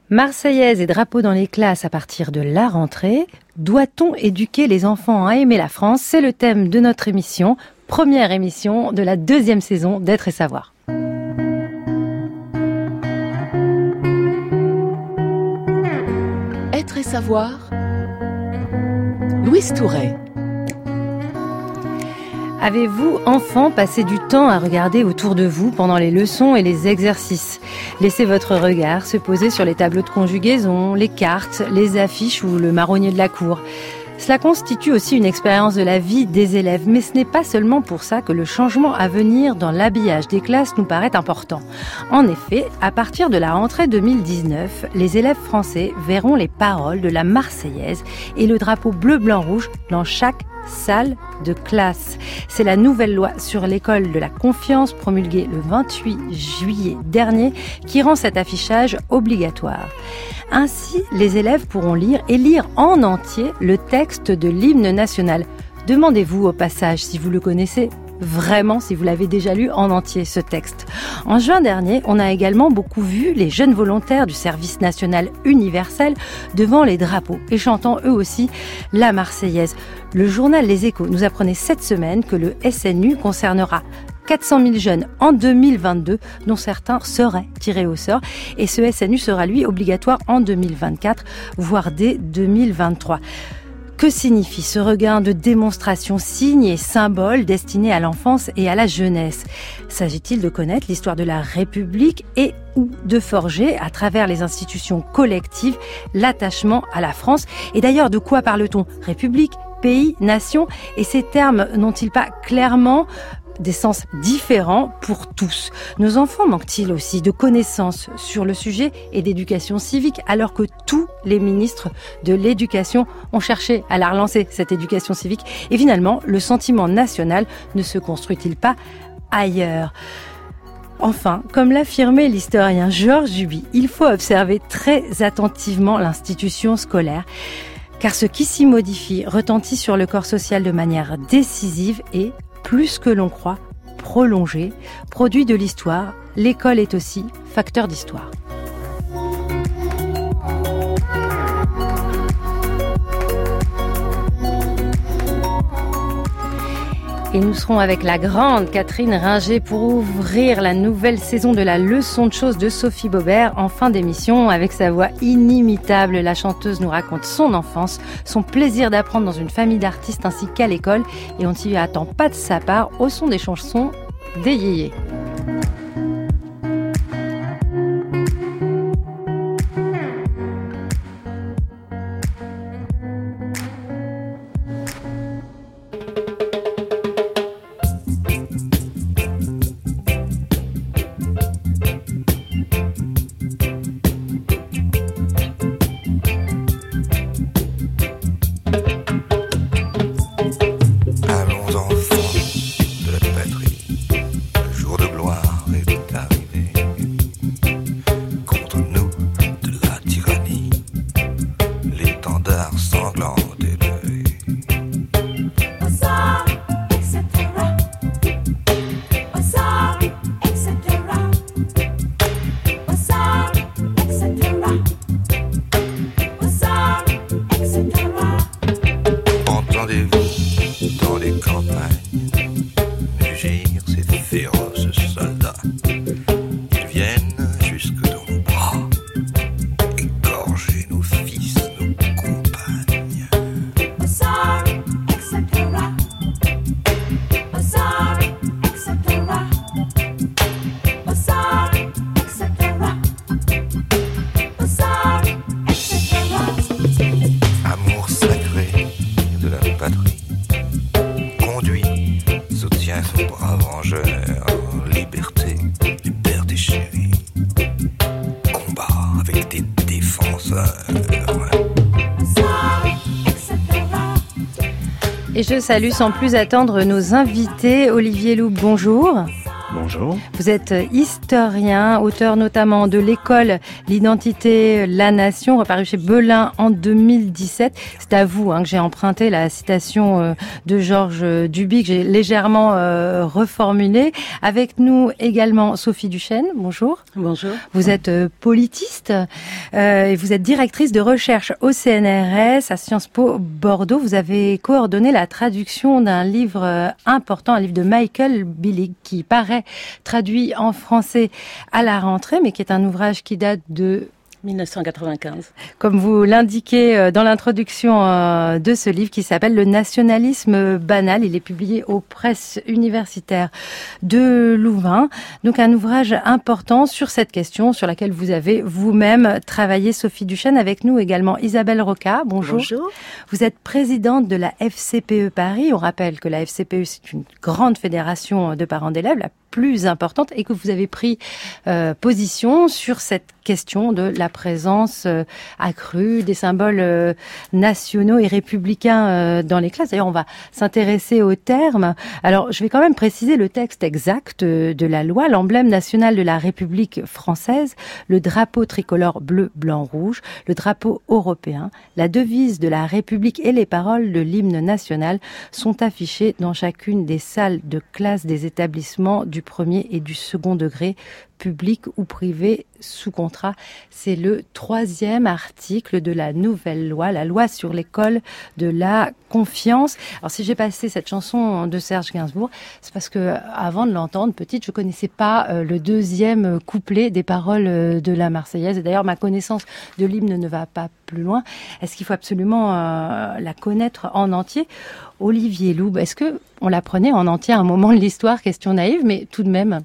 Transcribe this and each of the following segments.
Marseillaise et drapeau dans les classes à partir de la rentrée. Doit-on éduquer les enfants à aimer la France ? C'est le thème de notre émission, première émission de la 2e saison d'Être et Savoir. Être et Savoir, Louise Touret. Avez-vous, enfant, passé du temps à regarder autour de vous pendant les leçons et les exercices ? Laissez votre regard se poser sur les tableaux de conjugaison, les cartes, les affiches ou le marronnier de la cour. Cela constitue aussi une expérience de la vie des élèves, mais ce n'est pas seulement pour ça que le changement à venir dans l'habillage des classes nous paraît important. En effet, à partir de la rentrée 2019, les élèves français verront les paroles de la Marseillaise et le drapeau bleu-blanc-rouge dans chaque salle de classe. C'est la nouvelle loi sur l'école de la confiance promulguée le 28 juillet dernier qui rend cet affichage obligatoire. Ainsi, les élèves pourront lire en entier le texte de l'hymne national. Demandez-vous au passage si vous le connaissez vraiment, si vous l'avez déjà lu en entier, ce texte. En juin dernier, on a également beaucoup vu les jeunes volontaires du service national universel devant les drapeaux et chantant eux aussi la Marseillaise. Le journal Les Échos nous apprenait cette semaine que le SNU concernera 400 000 jeunes en 2022, dont certains seraient tirés au sort. Et ce SNU sera, lui, obligatoire en 2024, voire dès 2023. Que signifie ce regain de démonstration, signe et symbole destiné à l'enfance et à la jeunesse ? S'agit-il de connaître l'histoire de la République et ou de forger, à travers les institutions collectives, l'attachement à la France ? Et d'ailleurs, de quoi parle-t-on ? République, pays, nation ? Et ces termes n'ont-ils pas clairement des sens différents pour tous? Nos enfants manquent-ils aussi de connaissances sur le sujet et d'éducation civique, alors que tous les ministres de l'éducation ont cherché à la relancer, cette éducation civique? Et finalement, le sentiment national ne se construit-il pas ailleurs ? Enfin, comme l'affirmait l'historien Georges Duby, il faut observer très attentivement l'institution scolaire, car ce qui s'y modifie retentit sur le corps social de manière décisive et, plus que l'on croit, prolongé, produit de l'histoire. L'école est aussi facteur d'histoire. Et nous serons avec la grande Catherine Ringer pour ouvrir la nouvelle saison de la leçon de choses de Sophie Baubert en fin d'émission. Avec sa voix inimitable, la chanteuse nous raconte son enfance, son plaisir d'apprendre dans une famille d'artistes ainsi qu'à l'école. Et on ne s'y attend pas de sa part au son des chansons des yéyés. Et je salue sans plus attendre nos invités. Olivier Loup, bonjour. Bonjour. Vous êtes historien, auteur notamment de L'école, l'identité, la nation, reparu chez Belin en 2017. C'est à vous que j'ai emprunté la citation de Georges Duby, que j'ai légèrement reformulée. Avec nous également Sophie Duchesne, bonjour. Bonjour. Vous êtes politiste et vous êtes directrice de recherche au CNRS à Sciences Po Bordeaux. Vous avez coordonné la traduction d'un livre important, un livre de Michael Billig qui paraît traduit en français à la rentrée, mais qui est un ouvrage qui date de 1995. Comme vous l'indiquez dans l'introduction de ce livre qui s'appelle Le nationalisme banal. Il est publié aux presses universitaires de Louvain. Donc un ouvrage important sur cette question sur laquelle vous avez vous-même travaillé. Sophie Duchesne, avec nous également Isabelle Roca. Bonjour. Bonjour. Vous êtes présidente de la FCPE Paris. On rappelle que la FCPE, c'est une grande fédération de parents d'élèves, la plus importante, et que vous avez pris position sur cette question de la présence accrue des symboles nationaux et républicains dans les classes. D'ailleurs, on va s'intéresser aux termes. Alors, je vais quand même préciser le texte exact de la loi. L'emblème national de la République française, le drapeau tricolore bleu, blanc, rouge, le drapeau européen, la devise de la République et les paroles de l'hymne national sont affichés dans chacune des salles de classe des établissements du premier et du second degré, public ou privé sous contrat. C'est le 3e article de la nouvelle loi, la loi sur l'école de la confiance. Alors si j'ai passé cette chanson de Serge Gainsbourg, c'est parce que avant de l'entendre petite, je connaissais pas le 2e couplet des paroles de la Marseillaise. Et d'ailleurs, ma connaissance de l'hymne ne va pas plus loin. Est-ce qu'il faut absolument la connaître en entier? Olivier Loub, est-ce que on l'apprenait en entier à un moment de l'histoire? Question naïve, mais tout de même.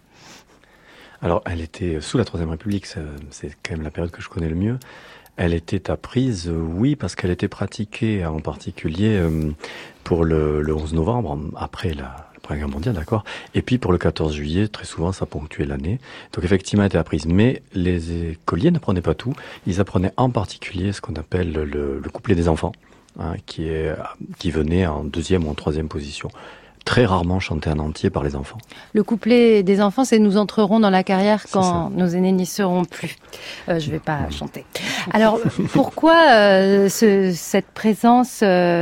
Alors, elle était sous la Troisième République, c'est quand même la période que je connais le mieux. Elle était apprise, oui, parce qu'elle était pratiquée en particulier pour le 11 novembre, après la Première Guerre mondiale, d'accord. Et puis pour le 14 juillet, très souvent, ça ponctuait l'année. Donc effectivement, elle était apprise. Mais les écoliers n'apprenaient pas tout. Ils apprenaient en particulier ce qu'on appelle le couplet des enfants, qui venait en 2e ou en 3e position. Très rarement chanté en entier par les enfants. Le couplet des enfants, c'est « Nous entrerons dans la carrière quand nos aînés n'y seront plus ». Je vais pas chanter. Alors, pourquoi cette présence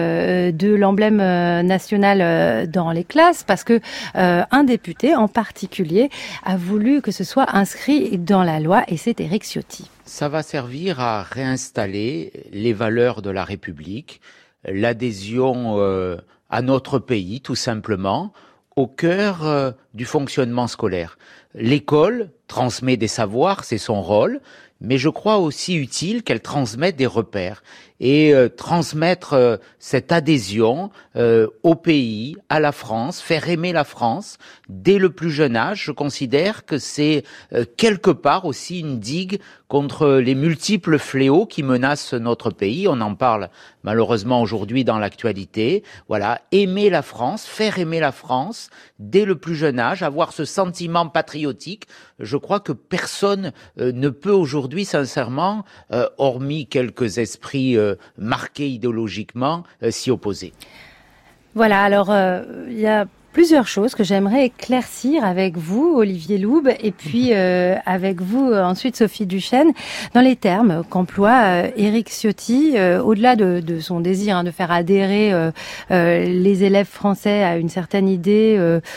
de l'emblème national dans les classes? Parce que un député en particulier a voulu que ce soit inscrit dans la loi, et c'est Éric Ciotti. Ça va servir à réinstaller les valeurs de la République, l'adhésion à notre pays, tout simplement, au cœur du fonctionnement scolaire. L'école transmet des savoirs, c'est son rôle, mais je crois aussi utile qu'elle transmette des repères et transmettre cette adhésion au pays, à la France, faire aimer la France dès le plus jeune âge. Je considère que c'est quelque part aussi une digue contre les multiples fléaux qui menacent notre pays. On en parle malheureusement aujourd'hui dans l'actualité. Voilà, aimer la France, faire aimer la France dès le plus jeune âge, avoir ce sentiment patriotique. Je crois que personne ne peut aujourd'hui, sincèrement, hormis quelques esprits marqués idéologiquement, s'y opposer. Voilà, alors il y a plusieurs choses que j'aimerais éclaircir avec vous, Olivier Loub, et puis avec vous ensuite, Sophie Duchesne, dans les termes qu'emploie Éric Ciotti, au-delà de son désir de faire adhérer les élèves français à une certaine idée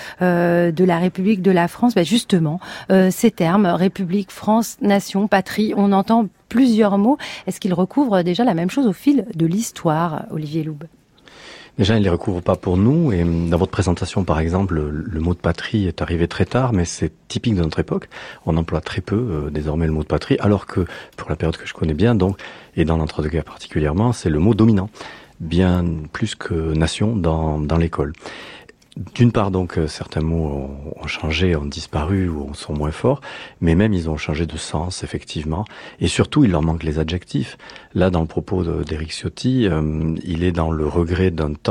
de la République, de la France. Justement, ces termes, République, France, nation, patrie, on entend plusieurs mots. Est-ce qu'ils recouvrent déjà la même chose au fil de l'histoire, Olivier Loub? Déjà, il ne les recouvre pas pour nous. Et dans votre présentation, par exemple, le mot de patrie est arrivé très tard, mais c'est typique de notre époque. On emploie très peu désormais le mot de patrie, alors que pour la période que je connais bien, donc, et dans l'entre-deux-guerres particulièrement, c'est le mot dominant, bien plus que nation dans l'école. D'une part, donc, certains mots ont changé, ont disparu ou sont moins forts, mais même ils ont changé de sens, effectivement. Et surtout, il leur manque les adjectifs. Là, dans le propos d'Éric Ciotti, il est dans le regret d'un temps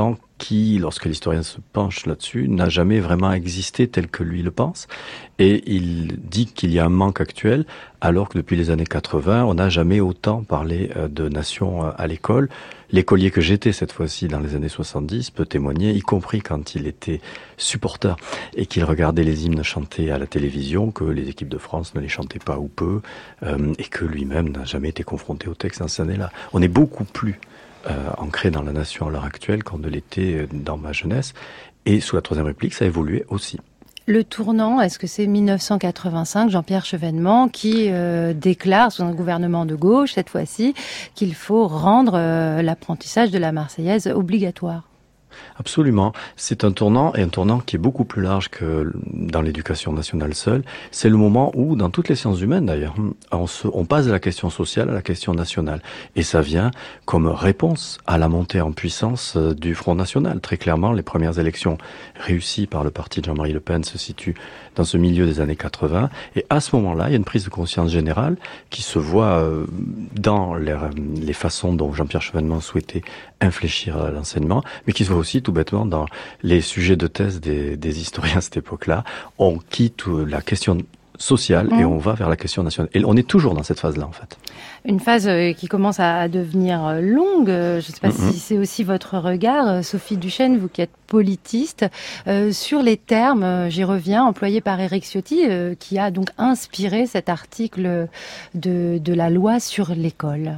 qui, lorsque l'historien se penche là-dessus, n'a jamais vraiment existé tel que lui le pense. Et il dit qu'il y a un manque actuel, alors que depuis les années 80, on n'a jamais autant parlé de nation à l'école. L'écolier que j'étais cette fois-ci dans les années 70 peut témoigner, y compris quand il était supporter et qu'il regardait les hymnes chantés à la télévision, que les équipes de France ne les chantaient pas ou peu, et que lui-même n'a jamais été confronté au texte dans ces années-là. On est beaucoup plus ancré dans la nation à l'heure actuelle qu'on ne l'était dans ma jeunesse. Et sous la Troisième République, ça a évolué aussi. Le tournant, est-ce que c'est 1985, Jean-Pierre Chevènement qui déclare sous un gouvernement de gauche, cette fois-ci, qu'il faut rendre l'apprentissage de la Marseillaise obligatoire? Absolument. C'est un tournant, et un tournant qui est beaucoup plus large que dans l'éducation nationale seule. C'est le moment où, dans toutes les sciences humaines d'ailleurs, on passe de la question sociale à la question nationale. Et ça vient comme réponse à la montée en puissance du Front National. Très clairement, les premières élections réussies par le parti de Jean-Marie Le Pen se situent dans ce milieu des années 80. Et à ce moment-là, il y a une prise de conscience générale qui se voit dans les façons dont Jean-Pierre Chevènement souhaitait infléchir l'enseignement, mais qui se voit aussi tout bêtement dans les sujets de thèse des historiens à cette époque-là. On quitte la question sociale et on va vers la question nationale. Et on est toujours dans cette phase-là, en fait. Une phase qui commence à devenir longue. Je ne sais pas si c'est aussi votre regard, Sophie Duchesne, vous qui êtes politiste, sur les termes, j'y reviens, employés par Éric Ciotti, qui a donc inspiré cet article de la loi sur l'école.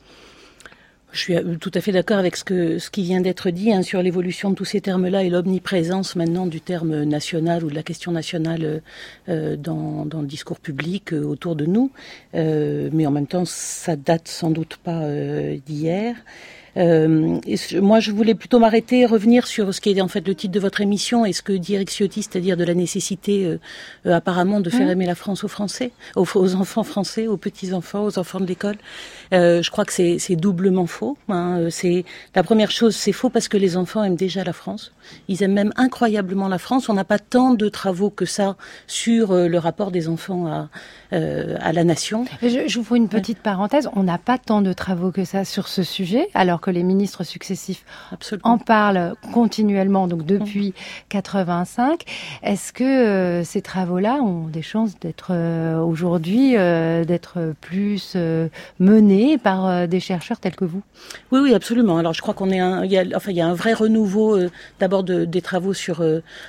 Je suis tout à fait d'accord avec ce qui vient d'être dit sur l'évolution de tous ces termes-là et l'omniprésence maintenant du terme national ou de la question nationale dans le discours public autour de nous. Mais en même temps, ça date sans doute pas d'hier. Moi, je voulais plutôt m'arrêter, revenir sur ce qui est en fait le titre de votre émission et ce que dit Éric Ciotti, c'est-à-dire de la nécessité apparemment de faire aimer la France aux Français, aux enfants français, aux petits-enfants, aux enfants de l'école. Je crois que c'est doublement faux. C'est la première chose, c'est faux parce que les enfants aiment déjà la France. Ils aiment même incroyablement la France. On n'a pas tant de travaux que ça sur le rapport des enfants à la nation. Je vous fais une petite parenthèse. On n'a pas tant de travaux que ça sur ce sujet, alors que les ministres successifs en parlent continuellement, donc depuis 85. Est-ce que ces travaux-là ont des chances d'être aujourd'hui d'être plus menés par des chercheurs tels que vous? Oui, absolument. Alors je crois il y a un vrai renouveau d'abord des travaux sur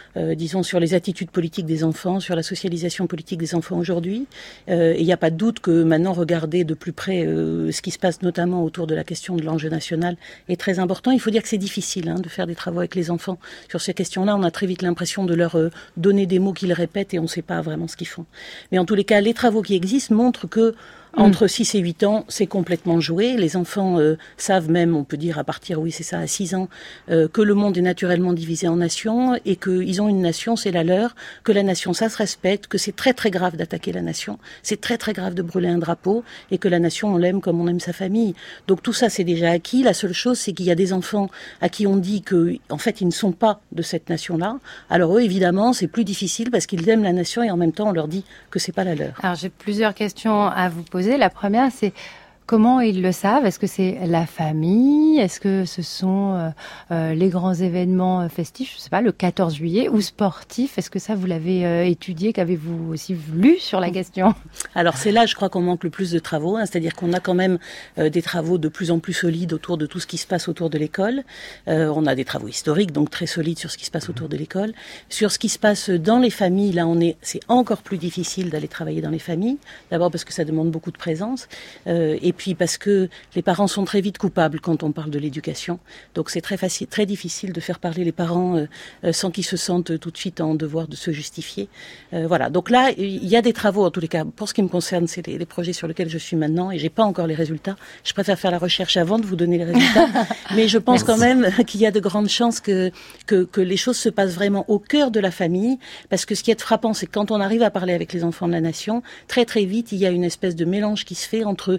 sur les attitudes politiques des enfants, sur la socialisation politique des enfants aujourd'hui. Et il n'y a pas de doute que maintenant regarder de plus près ce qui se passe notamment autour de la question de l'enjeu national est très important. Il faut dire que c'est difficile de faire des travaux avec les enfants sur ces questions-là. On a très vite l'impression de leur donner des mots qu'ils répètent et on ne sait pas vraiment ce qu'ils font. Mais en tous les cas, les travaux qui existent montrent que entre 6 et 8 ans, c'est complètement joué. Les enfants savent même, on peut dire à partir, à 6 ans, que le monde est naturellement divisé en nations et qu'ils ont une nation, c'est la leur, que la nation, ça se respecte, que c'est très très grave d'attaquer la nation, c'est très très grave de brûler un drapeau et que la nation, on l'aime comme on aime sa famille. Donc tout ça, c'est déjà acquis. La seule chose, c'est qu'il y a des enfants à qui on dit que, en fait, ils ne sont pas de cette nation-là. Alors eux, évidemment, c'est plus difficile parce qu'ils aiment la nation et en même temps, on leur dit que c'est pas la leur. Alors j'ai plusieurs questions à vous poser. La première, c'est comment ils le savent? Est-ce que c'est la famille? Est-ce que ce sont les grands événements festifs, je ne sais pas, le 14 juillet, ou sportifs? Est-ce que ça, vous l'avez étudié? Qu'avez-vous aussi lu sur la question? Alors c'est là, je crois qu'on manque le plus de travaux, c'est-à-dire qu'on a quand même des travaux de plus en plus solides autour de tout ce qui se passe autour de l'école. On a des travaux historiques, donc très solides sur ce qui se passe autour de l'école. Sur ce qui se passe dans les familles, là, c'est encore plus difficile d'aller travailler dans les familles. D'abord parce que ça demande beaucoup de présence, et puis parce que les parents sont très vite coupables quand on parle de l'éducation. Donc c'est très difficile de faire parler les parents sans qu'ils se sentent tout de suite en devoir de se justifier. Voilà. Donc là, il y a des travaux, en tous les cas. Pour ce qui me concerne, c'est les projets sur lesquels je suis maintenant et j'ai pas encore les résultats. Je préfère faire la recherche avant de vous donner les résultats. Mais je pense quand même qu'il y a de grandes chances que les choses se passent vraiment au cœur de la famille. Parce que ce qui est frappant, c'est que quand on arrive à parler avec les enfants de la nation, très très vite, il y a une espèce de mélange qui se fait entre les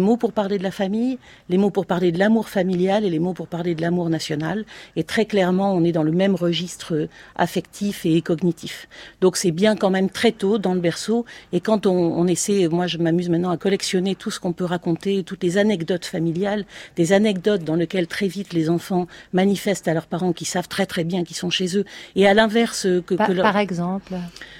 mots pour parler de la famille, les mots pour parler de l'amour familial et les mots pour parler de l'amour national. Et très clairement, on est dans le même registre affectif et cognitif. Donc c'est bien quand même très tôt dans le berceau. Et quand on essaie, moi je m'amuse maintenant à collectionner tout ce qu'on peut raconter, toutes les anecdotes familiales, des anecdotes dans lesquelles très vite les enfants manifestent à leurs parents qui savent très très bien qu'ils sont chez eux. Et à l'inverse par exemple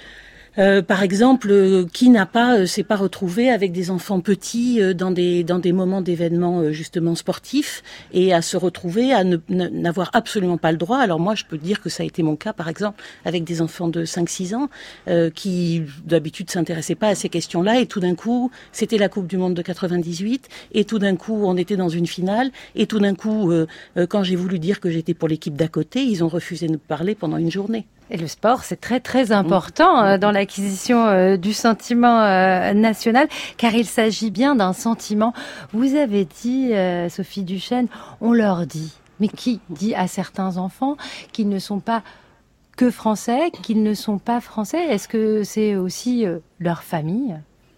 qui n'a pas s'est pas retrouvé avec des enfants petits dans des moments d'événements justement sportifs et à se retrouver à n'avoir absolument pas le droit. Alors moi, je peux dire que ça a été mon cas, par exemple, avec des enfants de 5-6 ans qui d'habitude s'intéressaient pas à ces questions-là et tout d'un coup, c'était la Coupe du Monde de 98 et tout d'un coup, on était dans une finale et tout d'un coup, quand j'ai voulu dire que j'étais pour l'équipe d'à côté, ils ont refusé de me parler pendant une journée. Et le sport, c'est très très important dans l'acquisition du sentiment national, car il s'agit bien d'un sentiment. Vous avez dit, Sophie Duchesne, on leur dit. Mais qui dit à certains enfants qu'ils ne sont pas que français, qu'ils ne sont pas français? Est-ce que c'est aussi leur famille ?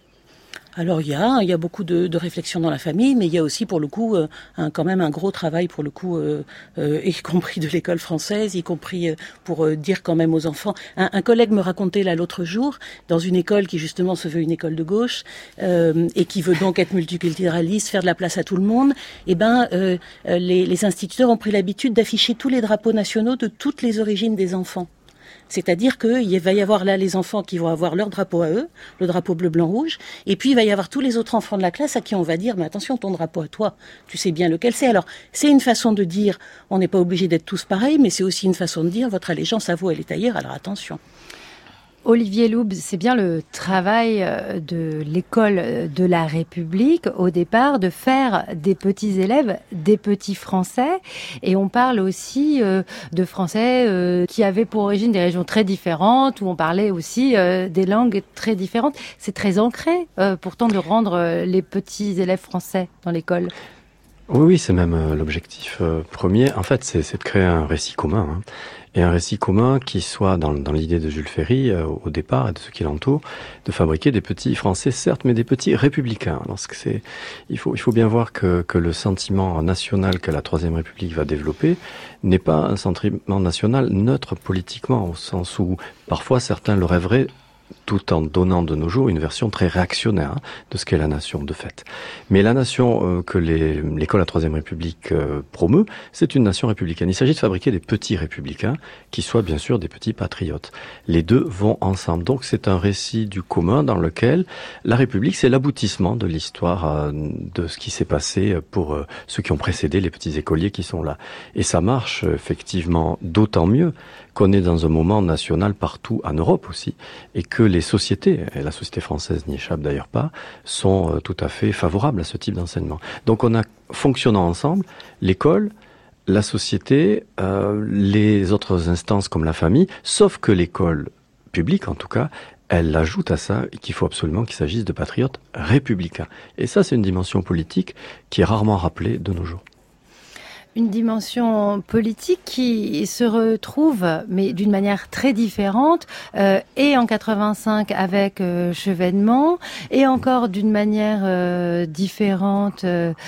Alors il y a beaucoup de réflexions dans la famille, mais il y a aussi pour le coup quand même un gros travail pour le coup, y compris de l'école française, y compris pour dire quand même aux enfants. Un collègue me racontait là l'autre jour dans une école qui justement se veut une école de gauche et qui veut donc être multiculturaliste, faire de la place à tout le monde. Et les instituteurs ont pris l'habitude d'afficher tous les drapeaux nationaux de toutes les origines des enfants. C'est-à-dire qu'il va y avoir là les enfants qui vont avoir leur drapeau à eux, le drapeau bleu, blanc, rouge, et puis il va y avoir tous les autres enfants de la classe à qui on va dire « mais attention, ton drapeau à toi, tu sais bien lequel c'est ». Alors, c'est une façon de dire « on n'est pas obligé d'être tous pareils », mais c'est aussi une façon de dire « votre allégeance à vous, elle est ailleurs, alors attention ». Olivier Loub, c'est bien le travail de l'école de la République, au départ, de faire des petits élèves, des petits Français. Et on parle aussi de Français qui avaient pour origine des régions très différentes, où on parlait aussi des langues très différentes. C'est très ancré, pourtant, de rendre les petits élèves français dans l'école. Oui, c'est même l'objectif premier. En fait, c'est de créer un récit commun. Hein. Et un récit commun qui soit dans l'idée de Jules Ferry au départ et de ceux qui l'entourent, de fabriquer des petits Français certes, mais des petits républicains. Alors il faut bien voir que le sentiment national que la Troisième République va développer n'est pas un sentiment national neutre politiquement, au sens où parfois certains le rêveraient, tout en donnant de nos jours une version très réactionnaire de ce qu'est la nation de fait. Mais la nation que l'école à Troisième République promeut, c'est une nation républicaine. Il s'agit de fabriquer des petits républicains qui soient bien sûr des petits patriotes. Les deux vont ensemble. Donc c'est un récit du commun dans lequel la République, c'est l'aboutissement de l'histoire de ce qui s'est passé pour ceux qui ont précédé les petits écoliers qui sont là. Et ça marche effectivement d'autant mieux qu'on est dans un moment national partout en Europe aussi, et que les sociétés, et la société française n'y échappe d'ailleurs pas, sont tout à fait favorables à ce type d'enseignement. Donc on a, fonctionnant ensemble, l'école, la société, les autres instances comme la famille, sauf que l'école publique en tout cas, elle ajoute à ça qu'il faut absolument qu'il s'agisse de patriotes républicains. Et ça, c'est une dimension politique qui est rarement rappelée de nos jours. Une dimension politique qui se retrouve, mais d'une manière très différente, et en 85 avec Chevènement, et encore d'une manière différente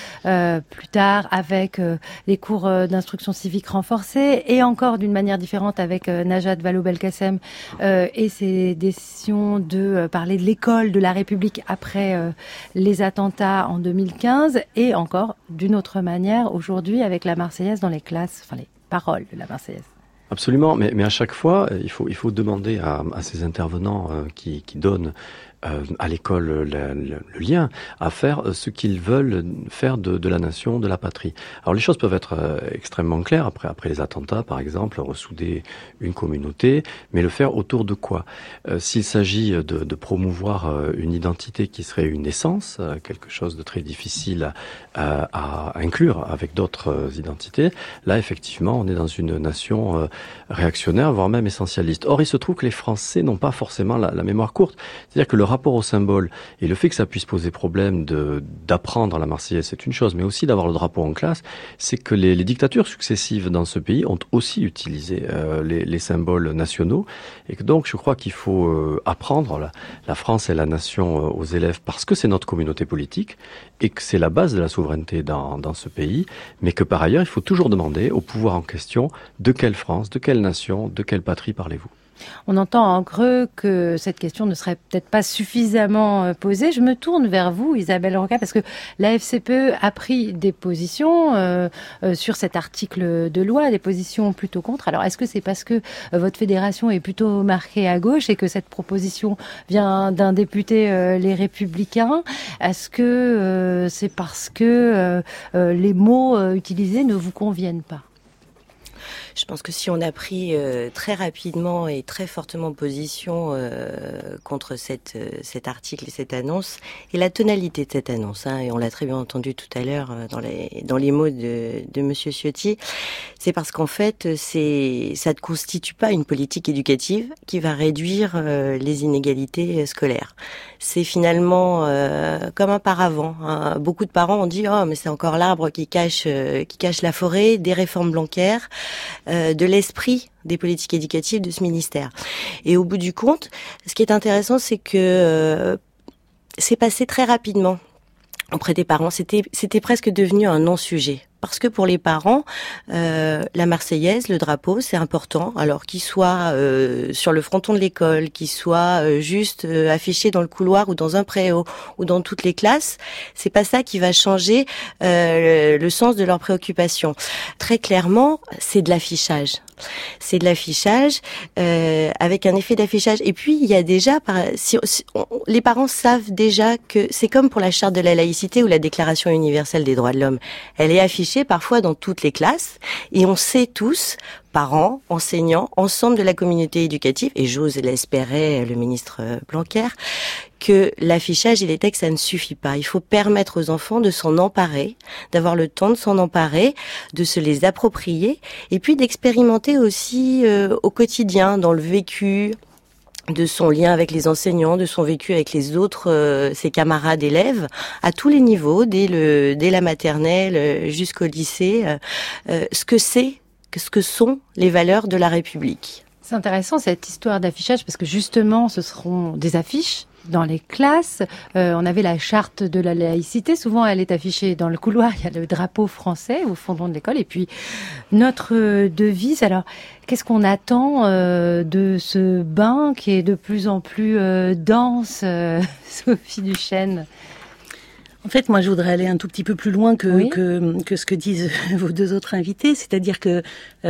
plus tard avec les cours d'instruction civique renforcés, et encore d'une manière différente avec Najat Vallaud-Belkacem et ses décisions de parler de l'école de la République après les attentats en 2015, et encore d'une autre manière aujourd'hui avec la Marseillaise dans les classes, enfin les paroles de la Marseillaise. Absolument, mais à chaque fois, il faut demander à ces intervenants qui donnent à l'école le lien à faire ce qu'ils veulent faire de la nation, de la patrie. Alors les choses peuvent être extrêmement claires après les attentats, par exemple, ressouder une communauté, mais le faire autour de quoi? S'il s'agit de promouvoir une identité qui serait une essence, quelque chose de très difficile à inclure avec d'autres identités, là effectivement on est dans une nation réactionnaire, voire même essentialiste. Or il se trouve que les Français n'ont pas forcément la mémoire courte, c'est-à-dire que le rapport au symbole et le fait que ça puisse poser problème d'apprendre la Marseillaise, c'est une chose, mais aussi d'avoir le drapeau en classe, c'est que les dictatures successives dans ce pays ont aussi utilisé les symboles nationaux, et que donc je crois qu'il faut apprendre la France et la nation aux élèves parce que c'est notre communauté politique et que c'est la base de la souveraineté dans ce pays, mais que par ailleurs il faut toujours demander au pouvoir en question de quelle France, de quelle nation, de quelle patrie parlez-vous. On entend en creux que cette question ne serait peut-être pas suffisamment posée. Je me tourne vers vous, Isabelle Rocca, parce que la FCPE a pris des positions sur cet article de loi, des positions plutôt contre. Alors, est-ce que c'est parce que votre fédération est plutôt marquée à gauche et que cette proposition vient d'un député Les Républicains? Est-ce que c'est parce que les mots utilisés ne vous conviennent pas? Je pense que si on a pris très rapidement et très fortement position contre cet article et cette annonce, et la tonalité de cette annonce, et on l'a très bien entendu tout à l'heure dans les mots de Monsieur Ciotti, c'est parce qu'en fait, ça ne constitue pas une politique éducative qui va réduire les inégalités scolaires. C'est finalement comme un paravent. Beaucoup de parents ont dit « Oh, mais c'est encore l'arbre qui cache la forêt », des réformes Blanquer, de l'esprit des politiques éducatives de ce ministère. Et au bout du compte, ce qui est intéressant, c'est que c'est passé très rapidement auprès des parents. C'était presque devenu un non-sujet. Parce que pour les parents, la Marseillaise, le drapeau, c'est important. Alors qu'il soit sur le fronton de l'école, qu'il soit juste affiché dans le couloir ou dans un préau ou dans toutes les classes, c'est pas ça qui va changer le sens de leurs préoccupations. Très clairement, c'est de l'affichage. C'est de l'affichage avec un effet d'affichage. Et puis il y a déjà, les parents savent déjà que c'est comme pour la charte de la laïcité ou la Déclaration universelle des droits de l'homme. Elle est affichée parfois dans toutes les classes et on sait tous, parents, enseignants, ensemble de la communauté éducative, et j'ose l'espérer le ministre Blanquer, que l'affichage et les textes, ça ne suffit pas. Il faut permettre aux enfants de s'en emparer, d'avoir le temps de s'en emparer, de se les approprier, et puis d'expérimenter aussi au quotidien, dans le vécu, de son lien avec les enseignants, de son vécu avec les autres, ses camarades élèves, à tous les niveaux, dès la maternelle jusqu'au lycée, ce que sont les valeurs de la République. C'est intéressant cette histoire d'affichage parce que justement ce seront des affiches dans les classes. On avait la charte de la laïcité, souvent elle est affichée dans le couloir, il y a le drapeau français au fondement de l'école et puis notre devise. Alors qu'est-ce qu'on attend de ce bain qui est de plus en plus dense, Sophie Duchesne? En fait, moi, je voudrais aller un tout petit peu plus loin que ce que disent vos deux autres invités, c'est-à-dire que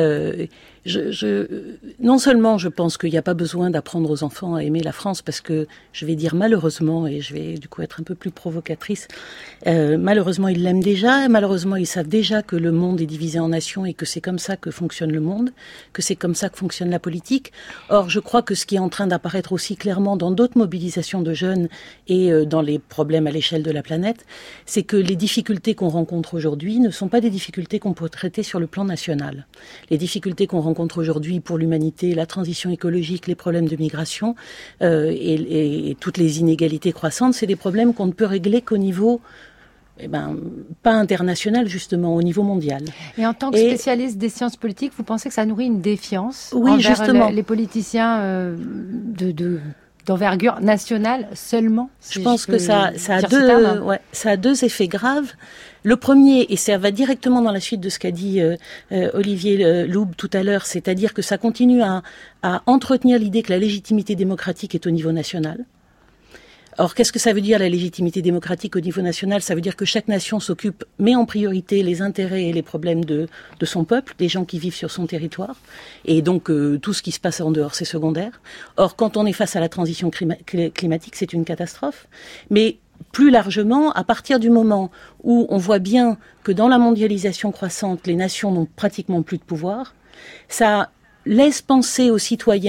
non seulement je pense qu'il n'y a pas besoin d'apprendre aux enfants à aimer la France, parce que je vais dire malheureusement, et je vais du coup être un peu plus provocatrice, malheureusement ils l'aiment déjà, malheureusement ils savent déjà que le monde est divisé en nations et que c'est comme ça que fonctionne le monde, que c'est comme ça que fonctionne la politique. Or, je crois que ce qui est en train d'apparaître aussi clairement dans d'autres mobilisations de jeunes et dans les problèmes à l'échelle de la planète, c'est que les difficultés qu'on rencontre aujourd'hui ne sont pas des difficultés qu'on peut traiter sur le plan national. Les difficultés qu'on rencontre aujourd'hui pour l'humanité, la transition écologique, les problèmes de migration et toutes les inégalités croissantes, c'est des problèmes qu'on ne peut régler qu'au niveau pas international, justement, au niveau mondial. Et en tant que spécialiste des sciences politiques, vous pensez que ça nourrit une défiance envers justement les politiciens d'envergure nationale seulement? Je pense que ça a deux effets graves. Le premier, et ça va directement dans la suite de ce qu'a dit Olivier Loub tout à l'heure, c'est-à-dire que ça continue à entretenir l'idée que la légitimité démocratique est au niveau national. Or, qu'est-ce que ça veut dire la légitimité démocratique au niveau national? Ça veut dire que chaque nation met en priorité les intérêts et les problèmes de son peuple, des gens qui vivent sur son territoire, et donc tout ce qui se passe en dehors, c'est secondaire. Or, quand on est face à la transition climatique, c'est une catastrophe. Mais plus largement, à partir du moment où on voit bien que dans la mondialisation croissante, les nations n'ont pratiquement plus de pouvoir, ça laisse penser aux citoyens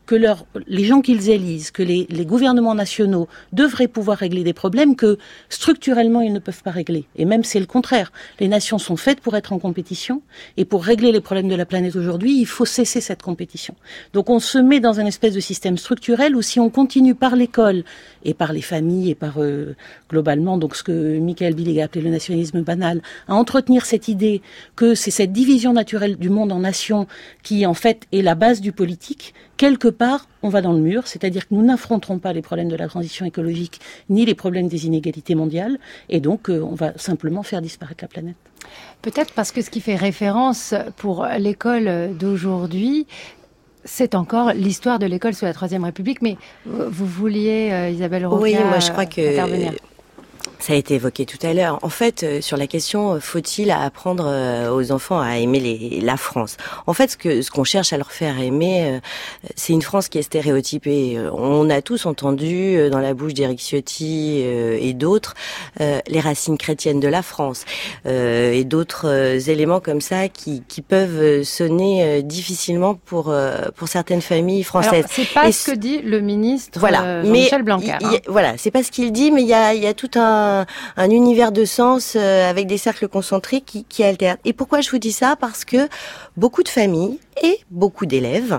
que les gens qu'ils élisent, que les gouvernements nationaux devraient pouvoir régler des problèmes que structurellement ils ne peuvent pas régler. Et même c'est le contraire. Les nations sont faites pour être en compétition, et pour régler les problèmes de la planète aujourd'hui, il faut cesser cette compétition. Donc on se met dans un espèce de système structurel où si on continue par l'école et par les familles et par globalement donc ce que Michael Billig a appelé le nationalisme banal, à entretenir cette idée que c'est cette division naturelle du monde en nations qui en fait est la base du politique, quelque part on va dans le mur, c'est-à-dire que nous n'affronterons pas les problèmes de la transition écologique ni les problèmes des inégalités mondiales, et donc on va simplement faire disparaître la planète. Peut-être parce que ce qui fait référence pour l'école d'aujourd'hui, c'est encore l'histoire de l'école sous la Troisième République, mais vous vouliez, Isabelle Rocca, oui, moi je crois que intervenir. Ça a été évoqué tout à l'heure. En fait, sur la question, faut-il apprendre aux enfants à aimer la France ? En fait, ce qu'on cherche à leur faire aimer, c'est une France qui est stéréotypée. On a tous entendu dans la bouche d'Éric Ciotti et d'autres les racines chrétiennes de la France et d'autres éléments comme ça qui peuvent sonner difficilement pour certaines familles françaises. Alors, c'est pas ce que dit le ministre Jean-Michel Blanquer. Voilà, c'est pas ce qu'il dit, mais il y a tout un univers de sens avec des cercles concentriques qui alternent. Et pourquoi je vous dis ça ? Parce que beaucoup de familles et beaucoup d'élèves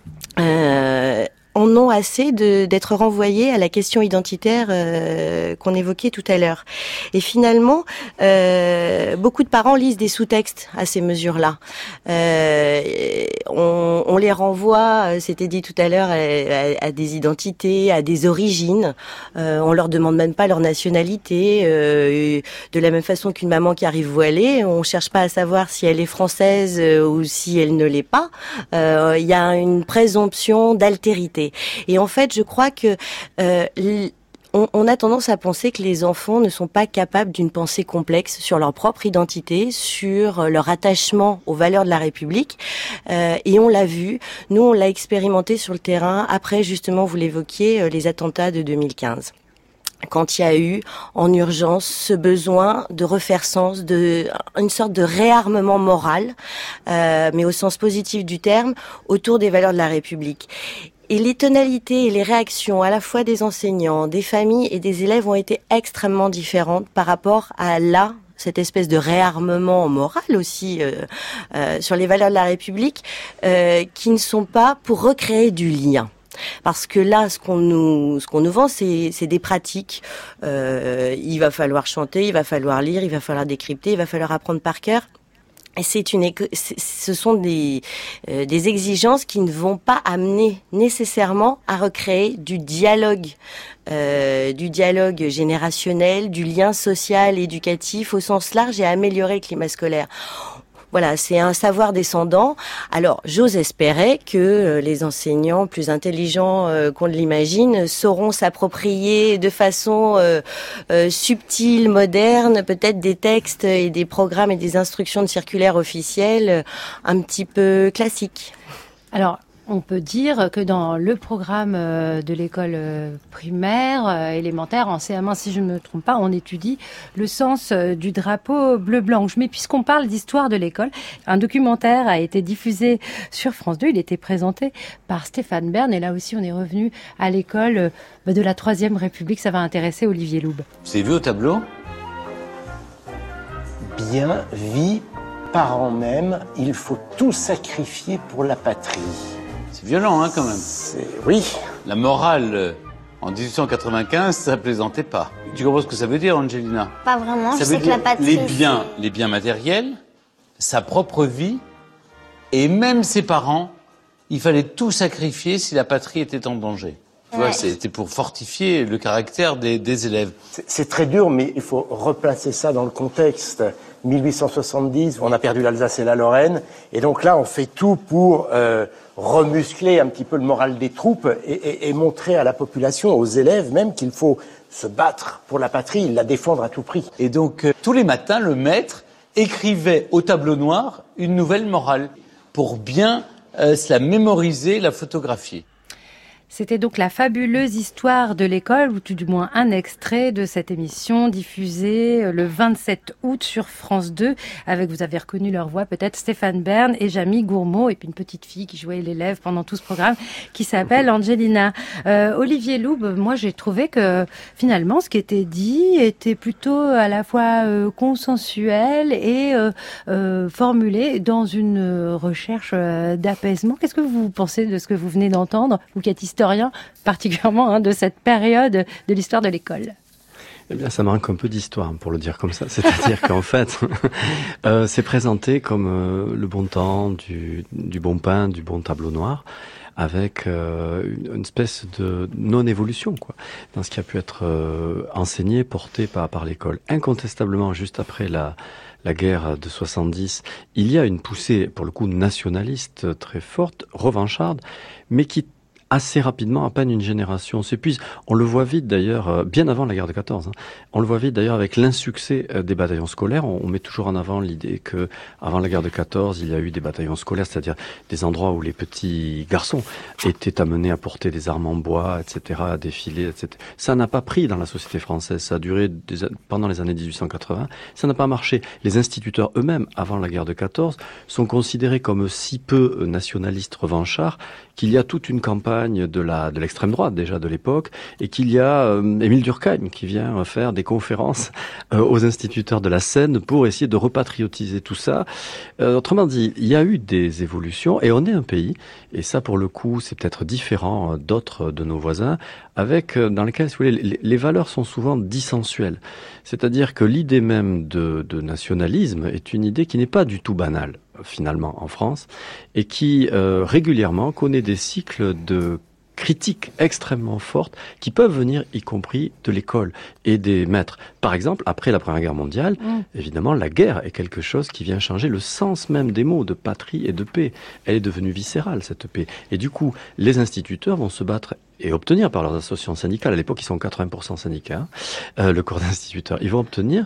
en ont assez d'être renvoyés à la question identitaire qu'on évoquait tout à l'heure. Et finalement, beaucoup de parents lisent des sous-textes à ces mesures-là. On les renvoie, c'était dit tout à l'heure, à des identités, à des origines. On leur demande même pas leur nationalité. De la même façon qu'une maman qui arrive voilée, on cherche pas à savoir si elle est française ou si elle ne l'est pas. Il y a une présomption d'altérité. Et en fait, je crois que on a tendance à penser que les enfants ne sont pas capables d'une pensée complexe sur leur propre identité, sur leur attachement aux valeurs de la République. Et on l'a vu, nous on l'a expérimenté sur le terrain après justement, vous l'évoquiez, les attentats de 2015. Quand il y a eu en urgence ce besoin de refaire sens, une sorte de réarmement moral, mais au sens positif du terme, autour des valeurs de la République. Et les tonalités et les réactions à la fois des enseignants, des familles et des élèves ont été extrêmement différentes par rapport à cette espèce de réarmement moral aussi sur les valeurs de la République qui ne sont pas pour recréer du lien. Parce que là, ce qu'on nous vend, c'est des pratiques. Il va falloir chanter, il va falloir lire, il va falloir décrypter, il va falloir apprendre par cœur. Et ce sont des exigences qui ne vont pas amener nécessairement à recréer du dialogue générationnel, du lien social, éducatif au sens large et à améliorer le climat scolaire. Voilà, c'est un savoir descendant. Alors, j'ose espérer que les enseignants plus intelligents qu'on ne l'imagine sauront s'approprier de façon subtile, moderne, peut-être des textes et des programmes et des instructions de circulaires officielles un petit peu classiques. Alors, on peut dire que dans le programme de l'école primaire, élémentaire, en CM1, si je ne me trompe pas, on étudie le sens du drapeau bleu-blanc. Mais puisqu'on parle d'histoire de l'école, un documentaire a été diffusé sur France 2. Il était présenté par Stéphane Bern. Et là aussi, on est revenu à l'école de la Troisième République. Ça va intéresser Olivier Loub. Vous avez vu au tableau ? Bien, vie, parents même, il faut tout sacrifier pour la patrie. C'est violent, quand même. Oui. La morale, en 1895, ça plaisantait pas. Tu comprends ce que ça veut dire, Angelina ? Pas vraiment, ça je sais que la patrie... Les biens matériels, sa propre vie, et même ses parents, il fallait tout sacrifier si la patrie était en danger. Tu vois, c'était pour fortifier le caractère des élèves. C'est très dur, mais il faut replacer ça dans le contexte. 1870, on a perdu l'Alsace et la Lorraine, et donc là, on fait tout pour remuscler un petit peu le moral des troupes et montrer à la population, aux élèves même, qu'il faut se battre pour la patrie, la défendre à tout prix. Et donc, tous les matins, le maître écrivait au tableau noir une nouvelle morale pour bien se la mémoriser, la photographier. C'était donc la fabuleuse histoire de l'école, ou tout du moins un extrait de cette émission diffusée le 27 août sur France 2, avec, vous avez reconnu leur voix peut-être, Stéphane Bern et Jamie Gourmaud, et puis une petite fille qui jouait l'élève pendant tout ce programme, qui s'appelle Angelina. Olivier Loub, moi j'ai trouvé que finalement ce qui était dit était plutôt à la fois consensuel et formulé dans une recherche d'apaisement. Qu'est-ce que vous pensez de ce que vous venez d'entendre, vous qui êtes historien particulièrement de cette période de l'histoire de l'école? Eh bien, ça manque un peu d'histoire, pour le dire comme ça. C'est-à-dire qu'en fait, c'est présenté comme le bon temps, du bon pain, du bon tableau noir, avec une espèce de non-évolution, quoi, dans ce qui a pu être enseigné, porté par l'école. Incontestablement, juste après la guerre de 70, il y a une poussée, pour le coup, nationaliste très forte, revancharde, mais qui assez rapidement, à peine une génération s'épuise. On le voit vite d'ailleurs, bien avant la guerre de 14. On le voit vite d'ailleurs avec l'insuccès des bataillons scolaires. On met toujours en avant l'idée que avant la guerre de 14, il y a eu des bataillons scolaires, c'est-à-dire des endroits où les petits garçons étaient amenés à porter des armes en bois, etc., à défiler, etc. Ça n'a pas pris dans la société française. Ça a duré pendant les années 1880. Ça n'a pas marché. Les instituteurs eux-mêmes, avant la guerre de 14, sont considérés comme si peu nationalistes revanchards qu'il y a toute une campagne de l'extrême droite déjà de l'époque, et qu'il y a Émile Durkheim qui vient faire des conférences aux instituteurs de la Seine pour essayer de repatriotiser tout ça. Autrement dit, il y a eu des évolutions, et on est un pays, et ça pour le coup c'est peut-être différent d'autres de nos voisins, avec dans lesquels, si vous voulez, les valeurs sont souvent dissensuelles. C'est-à-dire que l'idée même de nationalisme est une idée qui n'est pas du tout banale, finalement, en France, et qui régulièrement connaît des cycles de critiques extrêmement fortes qui peuvent venir y compris de l'école et des maîtres. Par exemple, après la Première Guerre mondiale, évidemment, la guerre est quelque chose qui vient changer le sens même des mots de patrie et de paix. Elle est devenue viscérale, cette paix. Et du coup, les instituteurs vont se battre et obtenir par leurs associations syndicales, à l'époque ils sont 80% syndicats, le corps d'instituteurs, ils vont obtenir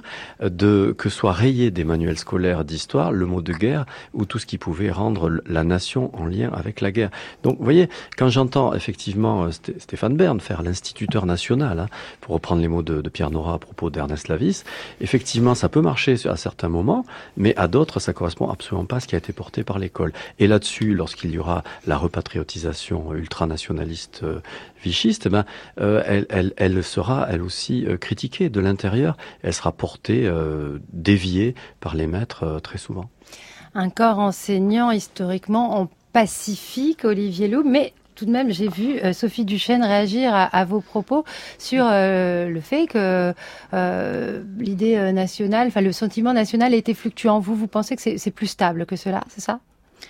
que soit rayé des manuels scolaires d'histoire le mot de guerre ou tout ce qui pouvait rendre la nation en lien avec la guerre. Donc vous voyez, quand j'entends effectivement Stéphane Bern faire l'instituteur national, pour reprendre les mots de Pierre Nora à propos d'Ernest Lavis, effectivement ça peut marcher à certains moments, mais à d'autres ça correspond absolument pas à ce qui a été porté par l'école. Et là-dessus, lorsqu'il y aura la repatriotisation ultranationaliste vichiste, elle sera elle aussi critiquée de l'intérieur. Elle sera portée, déviée par les maîtres très souvent. Un corps enseignant historiquement en pacifique, Olivier Loub, mais tout de même, j'ai vu Sophie Duchesne réagir à vos propos sur le fait que l'idée nationale, enfin le sentiment national était fluctuant. Vous pensez que c'est plus stable que cela, c'est ça ?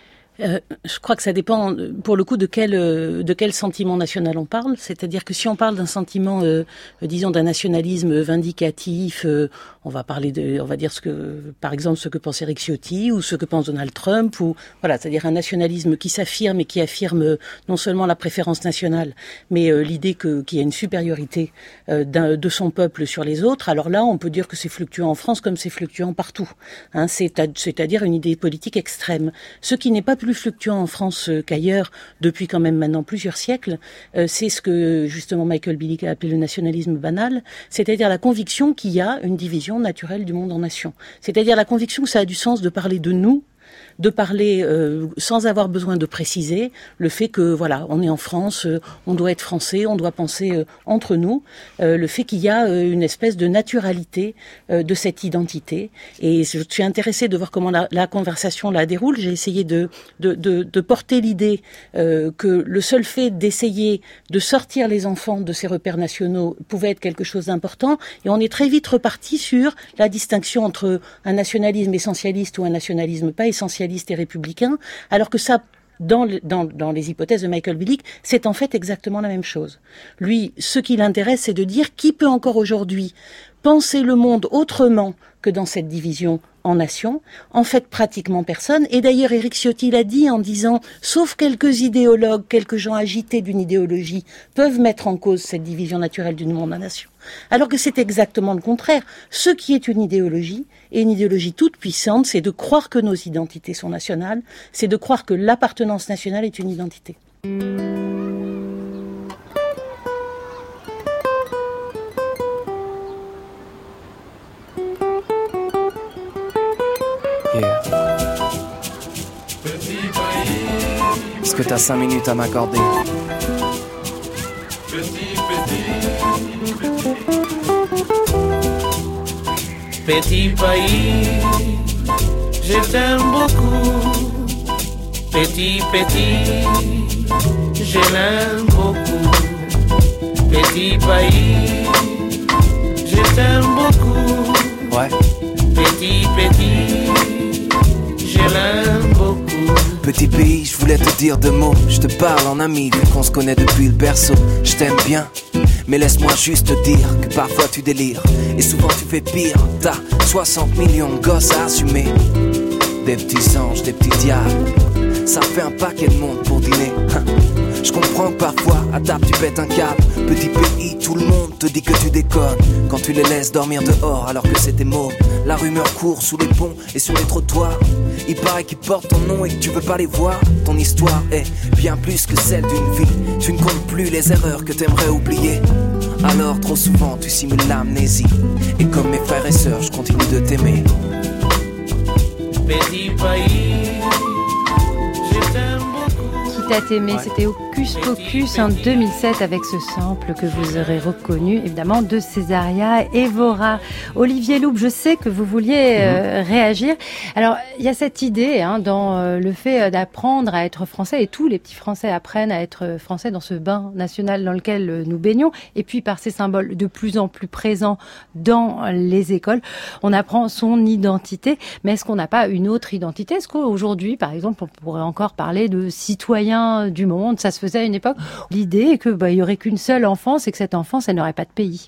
Je crois que ça dépend, pour le coup, de quel sentiment national on parle. C'est-à-dire que si on parle d'un sentiment, disons, d'un nationalisme vindicatif, on va dire par exemple, ce que pense Éric Ciotti ou ce que pense Donald Trump, ou voilà, c'est-à-dire un nationalisme qui s'affirme et qui affirme non seulement la préférence nationale, mais l'idée qu'il y a une supériorité de son peuple sur les autres. Alors là, on peut dire que c'est fluctuant en France comme c'est fluctuant partout. C'est-à-dire une idée politique extrême. Ce qui n'est pas plus fluctuant en France qu'ailleurs depuis quand même maintenant plusieurs siècles, c'est ce que justement Michael Billig a appelé le nationalisme banal, c'est-à-dire la conviction qu'il y a une division naturelle du monde en nations. C'est-à-dire la conviction que ça a du sens de parler de nous, de parler sans avoir besoin de préciser le fait que voilà, on est en France, on doit être français, on doit penser entre nous, le fait qu'il y a une espèce de naturalité de cette identité. Et je suis intéressée de voir comment la conversation la déroule. J'ai essayé de porter l'idée que le seul fait d'essayer de sortir les enfants de ces repères nationaux pouvait être quelque chose d'important, et on est très vite reparti sur la distinction entre un nationalisme essentialiste ou un nationalisme pas essentialiste et républicain, alors que ça, dans les hypothèses de Michael Billig, c'est en fait exactement la même chose. Lui, ce qui l'intéresse, c'est de dire qui peut encore aujourd'hui penser le monde autrement que dans cette division en nations. En fait, pratiquement personne. Et d'ailleurs, Éric Ciotti l'a dit en disant, sauf quelques idéologues, quelques gens agités d'une idéologie, peuvent mettre en cause cette division naturelle du monde en nations. Alors que c'est exactement le contraire. Ce qui est une idéologie, et une idéologie toute puissante, c'est de croire que nos identités sont nationales, c'est de croire que l'appartenance nationale est une identité. Yeah. Est-ce que t'as 5 minutes à m'accorder? Petit pays, je t'aime beaucoup. Petit, je l'aime beaucoup. Petit pays, je t'aime beaucoup. Ouais. Petit, je l'aime beaucoup. Petit pays, je voulais te dire 2 mots. Je te parle en ami, vu qu'on se connaît depuis le berceau. Je t'aime bien, mais laisse-moi juste te dire que parfois tu délires. Et souvent tu fais pire. T'as 60 millions de gosses à assumer. Des petits anges, des petits diables. Ça fait un paquet de monde pour dîner. Je comprends que parfois, à table, tu pètes un câble. Petit pays, tout le monde te dit que tu déconnes. Quand tu les laisses dormir dehors alors que c'était mauve. La rumeur court sous les ponts et sur les trottoirs. Il paraît qu'ils portent ton nom et que tu veux pas les voir. Ton histoire est bien plus que celle d'une vie. Tu ne comptes plus les erreurs que t'aimerais oublier. Alors trop souvent tu simules l'amnésie. Et comme mes frères et sœurs, je continue de t'aimer. Petit pays, je t'aime beaucoup. Qui t'a aimé, c'était Hocus Pocus en 2007 avec ce sample que vous aurez reconnu, évidemment, de Césaria Évora. Olivier Loup, je sais que vous vouliez réagir. Alors, il y a cette idée dans le fait d'apprendre à être français, et tous les petits Français apprennent à être français dans ce bain national dans lequel nous baignons, et puis par ces symboles de plus en plus présents dans les écoles, on apprend son identité. Mais est-ce qu'on n'a pas une autre identité? Est-ce qu'aujourd'hui, par exemple, on pourrait encore parler de citoyens du monde? Ça se faisait à une époque. L'idée est que il y aurait qu'une seule enfance et que cette enfance, elle n'aurait pas de pays.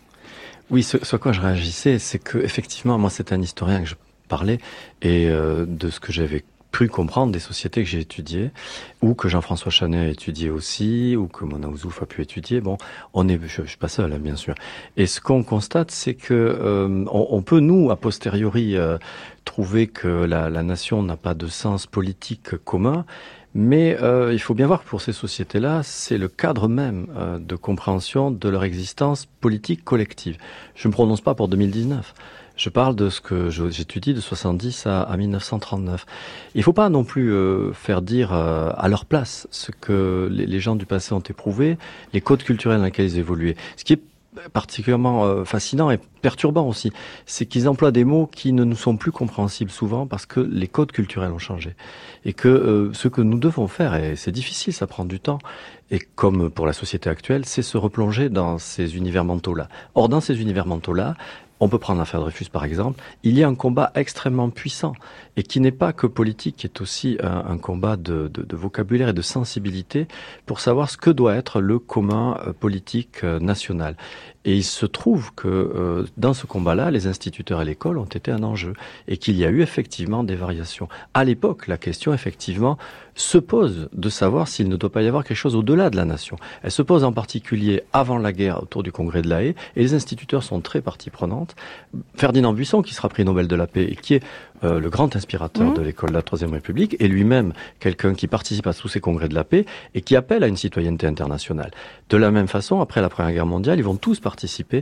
Oui, ce à quoi je réagissais, c'est que effectivement, moi, c'est un historien que je parlais et de ce que j'avais pu comprendre des sociétés que j'ai étudiées, ou que Jean-François Chanet a étudié aussi, ou que Mona Ouzouf a pu étudier. Bon, je suis pas seul, bien sûr. Et ce qu'on constate, c'est que on peut, nous, a posteriori, trouver que la nation n'a pas de sens politique commun. Mais il faut bien voir que pour ces sociétés-là, c'est le cadre même de compréhension de leur existence politique collective. Je ne me prononce pas pour 2019. Je parle de ce que j'étudie de 70 à 1939. Il ne faut pas non plus faire dire à leur place ce que les gens du passé ont éprouvé, les codes culturels dans lesquels ils évoluaient. Ce qui est particulièrement fascinant et perturbant aussi, c'est qu'ils emploient des mots qui ne nous sont plus compréhensibles souvent parce que les codes culturels ont changé. Et que ce que nous devons faire, et c'est difficile, ça prend du temps, et comme pour la société actuelle, c'est se replonger dans ces univers mentaux-là. Or, dans ces univers mentaux-là, on peut prendre l'affaire Dreyfus par exemple, il y a un combat extrêmement puissant et qui n'est pas que politique, qui est aussi un combat de vocabulaire et de sensibilité pour savoir ce que doit être le commun politique national. Et il se trouve que dans ce combat-là, les instituteurs et l'école ont été un enjeu et qu'il y a eu effectivement des variations. À l'époque, la question effectivement se pose de savoir s'il ne doit pas y avoir quelque chose au-delà de la nation. Elle se pose en particulier avant la guerre autour du Congrès de La Haye et les instituteurs sont très partie prenante. Ferdinand Buisson, qui sera prix Nobel de la paix et qui est le grand inspirateur de l'école de la Troisième République, est lui-même quelqu'un qui participe à tous ces congrès de la paix et qui appelle à une citoyenneté internationale. De la même façon, après la Première Guerre mondiale, ils vont tous participer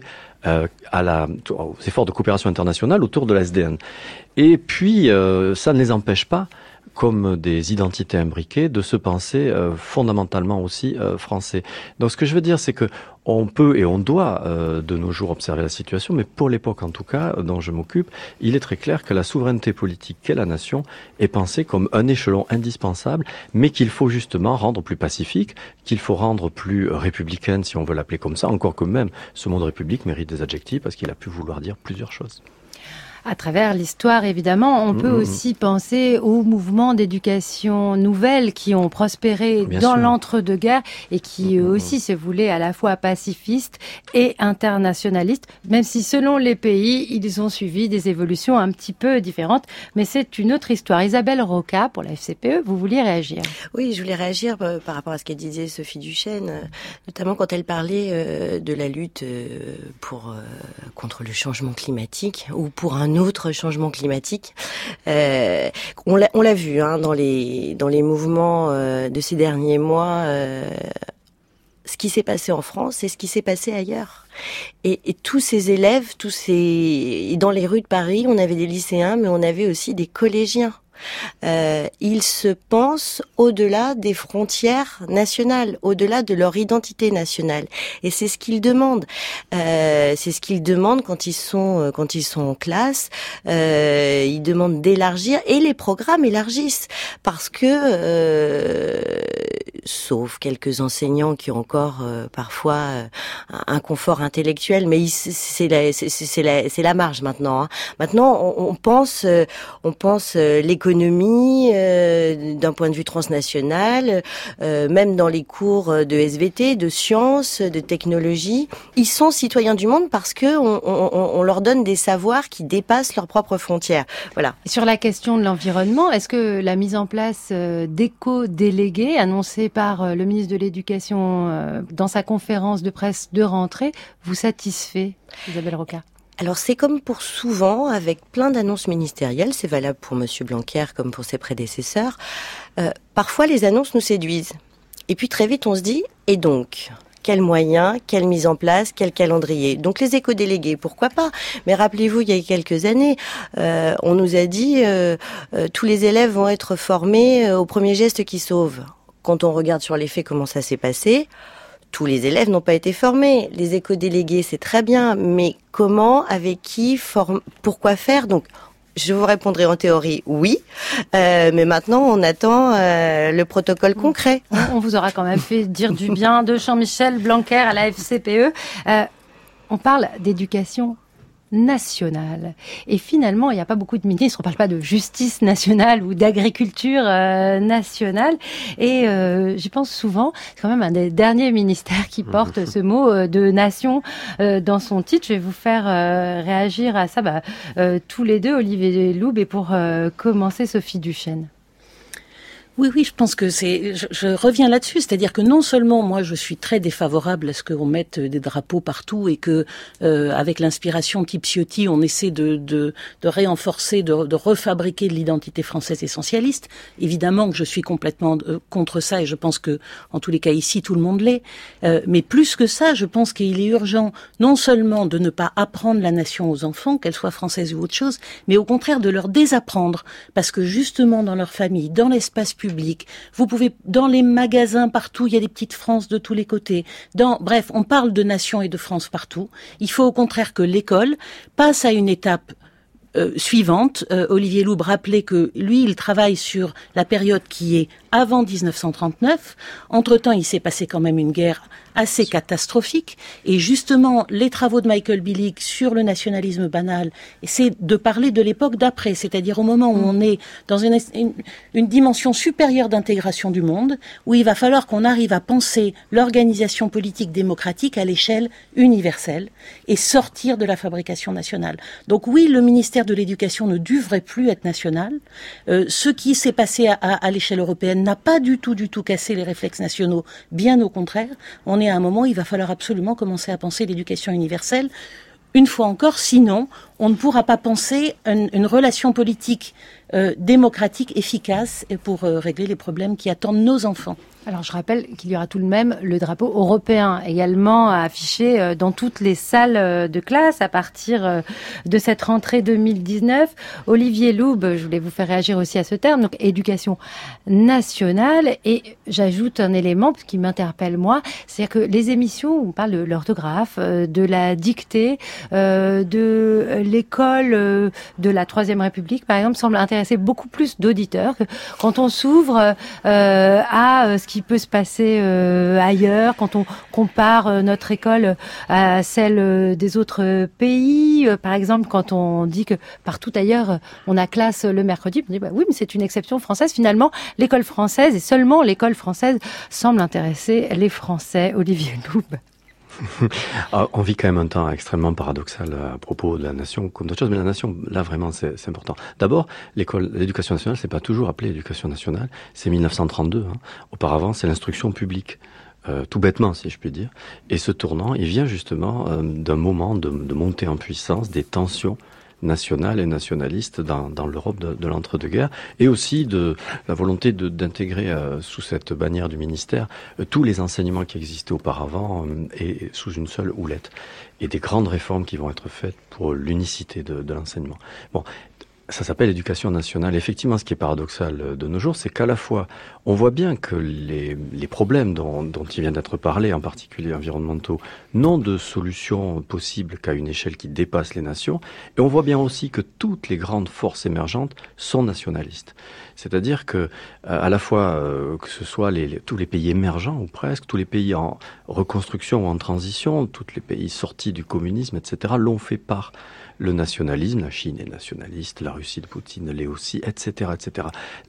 aux efforts de coopération internationale autour de la SDN. Et puis, ça ne les empêche pas, comme des identités imbriquées, de se penser fondamentalement aussi français. Donc ce que je veux dire, c'est que on peut et on doit de nos jours observer la situation, mais pour l'époque en tout cas dont je m'occupe, il est très clair que la souveraineté politique qu'est la nation est pensée comme un échelon indispensable, mais qu'il faut justement rendre plus pacifique, qu'il faut rendre plus républicaine si on veut l'appeler comme ça, encore que même ce mot de république mérite des adjectifs parce qu'il a pu vouloir dire plusieurs choses. À travers l'histoire, évidemment, on peut aussi penser aux mouvements d'éducation nouvelles qui ont prospéré dans l'entre-deux-guerres et qui eux aussi se voulaient à la fois pacifistes et internationalistes, même si selon les pays, ils ont suivi des évolutions un petit peu différentes. Mais c'est une autre histoire. Isabelle Roca, pour la FCPE, vous vouliez réagir? Oui, je voulais réagir par rapport à ce qu'elle disait Sophie Duchesne, notamment quand elle parlait de la lutte contre le changement climatique ou pour un autre changement climatique. On l'a vu dans les mouvements de ces derniers mois. ce qui s'est passé en France et ce qui s'est passé ailleurs. Et tous ces élèves, dans les rues de Paris, on avait des lycéens, mais on avait aussi des collégiens. Ils se pensent au-delà des frontières nationales, au-delà de leur identité nationale. Et c'est ce qu'ils demandent. C'est ce qu'ils demandent quand ils sont en classe. Ils demandent d'élargir, et les programmes élargissent parce que sauf quelques enseignants qui ont encore parfois un confort intellectuel, mais c'est la marge maintenant. Hein. Maintenant, on pense l'économie d'un point de vue transnational, même dans les cours de SVT, de sciences, de technologie. Ils sont citoyens du monde parce que on leur donne des savoirs qui dépassent leurs propres frontières. Voilà. Sur la question de l'environnement, est-ce que la mise en place d'éco-délégués annoncée par le ministre de l'Éducation dans sa conférence de presse de rentrée vous satisfait, Isabelle Rocard? Alors c'est comme pour souvent, avec plein d'annonces ministérielles, c'est valable pour Monsieur Blanquer comme pour ses prédécesseurs, parfois les annonces nous séduisent. Et puis très vite on se dit, et donc quels moyens, quelle mise en place, quel calendrier? Donc les éco-délégués, pourquoi pas? Mais rappelez-vous, il y a quelques années, on nous a dit tous les élèves vont être formés au premier geste qui sauve. Quand on regarde sur les faits comment ça s'est passé, tous les élèves n'ont pas été formés. Les éco-délégués, c'est très bien, mais comment, avec qui, pourquoi faire? Donc, je vous répondrai en théorie, oui, mais maintenant, on attend le protocole concret. On vous aura quand même fait dire du bien de Jean-Michel Blanquer à la FCPE. On parle d'éducation nationale. Et finalement, il n'y a pas beaucoup de ministres, on ne parle pas de justice nationale ou d'agriculture nationale. Et j'y pense souvent, c'est quand même un des derniers ministères qui porte ce mot de nation dans son titre. Je vais vous faire réagir à ça tous les deux, Olivier Loub, et pour commencer, Sophie Duchesne. Oui, je pense que je reviens là-dessus, c'est-à-dire que non seulement moi je suis très défavorable à ce qu'on mette des drapeaux partout et que avec l'inspiration type Ciotti, on essaie de renforcer, de refabriquer de l'identité française essentialiste. Évidemment que je suis complètement contre ça et je pense que en tous les cas ici tout le monde l'est. Mais plus que ça, je pense qu'il est urgent non seulement de ne pas apprendre la nation aux enfants, qu'elle soit française ou autre chose, mais au contraire de leur désapprendre parce que justement dans leur famille, dans l'espace public. Vous pouvez, dans les magasins partout, il y a des petites France de tous les côtés. Bref, on parle de nation et de France partout. Il faut au contraire que l'école passe à une étape suivante. Olivier Loub rappelait que lui, il travaille sur la période qui est avant 1939. Entre-temps, il s'est passé quand même une guerre assez catastrophique. Et justement, les travaux de Michael Billig sur le nationalisme banal, c'est de parler de l'époque d'après, c'est-à-dire au moment où on est dans une dimension supérieure d'intégration du monde, où il va falloir qu'on arrive à penser l'organisation politique démocratique à l'échelle universelle et sortir de la fabrication nationale. Donc oui, le ministère de l'Éducation ne devrait plus être national. Ce qui s'est passé à l'échelle européenne n'a pas du tout cassé les réflexes nationaux, bien au contraire. On est à un moment où il va falloir absolument commencer à penser l'éducation universelle. Une fois encore, sinon, on ne pourra pas penser une relation politique démocratique efficace pour régler les problèmes qui attendent nos enfants. Alors je rappelle qu'il y aura tout de même le drapeau européen également affiché dans toutes les salles de classe à partir de cette rentrée 2019. Olivier Loub, je voulais vous faire réagir aussi à ce terme, donc éducation nationale, et j'ajoute un élément qui m'interpelle moi, c'est-à-dire que les émissions où on parle de l'orthographe, de la dictée, de l'école de la Troisième République par exemple, semblent intéresser beaucoup plus d'auditeurs que quand on s'ouvre à ce qui peut se passer ailleurs, quand on compare notre école à celle des autres pays. Par exemple, quand on dit que partout ailleurs, on a classe le mercredi, on dit oui, mais c'est une exception française. Finalement, l'école française, et seulement l'école française, semble intéresser les Français. Olivier Loub. On vit quand même un temps extrêmement paradoxal à propos de la nation, comme d'autres choses, mais la nation, là, vraiment, c'est important. D'abord, l'éducation nationale, c'est pas toujours appelé éducation nationale, c'est 1932. Auparavant, c'est l'instruction publique. Tout bêtement, si je puis dire. Et ce tournant, il vient justement d'un moment de montée en puissance des tensions nationale et nationaliste dans l'Europe de l'entre-deux-guerres, et aussi de la volonté d'intégrer sous cette bannière du ministère tous les enseignements qui existaient auparavant et sous une seule houlette, et des grandes réformes qui vont être faites pour l'unicité de l'enseignement. Bon, ça s'appelle l'éducation nationale. Effectivement, ce qui est paradoxal de nos jours, c'est qu'à la fois, on voit bien que les problèmes dont il vient d'être parlé, en particulier environnementaux, n'ont de solution possible qu'à une échelle qui dépasse les nations. Et on voit bien aussi que toutes les grandes forces émergentes sont nationalistes. C'est-à-dire que, à la fois, que ce soit tous les pays émergents, ou presque, tous les pays en reconstruction ou en transition, tous les pays sortis du communisme, etc., l'ont fait par le nationalisme. La Chine est nationaliste, la Russie de Poutine l'est aussi, etc., etc.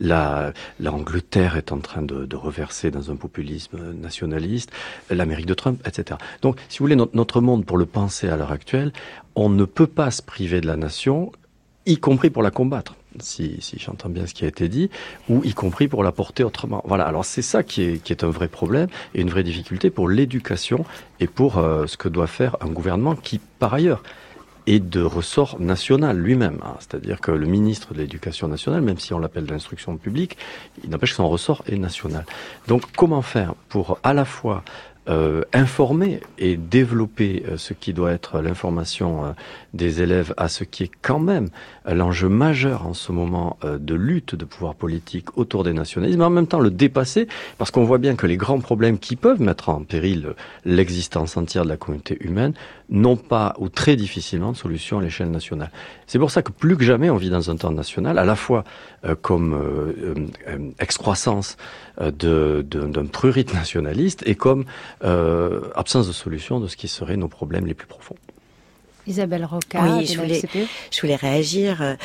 L'Angleterre est en train de reverser dans un populisme nationaliste, l'Amérique de Trump, etc. Donc, si vous voulez, notre monde, pour le penser à l'heure actuelle, on ne peut pas se priver de la nation, y compris pour la combattre, si j'entends bien ce qui a été dit, ou y compris pour la porter autrement. Voilà, alors c'est ça qui est un vrai problème et une vraie difficulté pour l'éducation et pour ce que doit faire un gouvernement qui, par ailleurs, et de ressort national lui-même. C'est-à-dire que le ministre de l'Éducation nationale, même si on l'appelle de l'instruction publique, il n'empêche que son ressort est national. Donc comment faire pour à la fois informer et développer ce qui doit être l'information des élèves à ce qui est quand même l'enjeu majeur en ce moment de lutte de pouvoir politique autour des nationalismes, mais en même temps le dépasser, parce qu'on voit bien que les grands problèmes qui peuvent mettre en péril l'existence entière de la communauté humaine n'ont pas ou très difficilement de solution à l'échelle nationale. C'est pour ça que plus que jamais on vit dans un temps national, à la fois comme excroissance d'un prurit nationaliste et comme absence de solution de ce qui seraient nos problèmes les plus profonds. Isabelle Rocca, oui, je voulais réagir.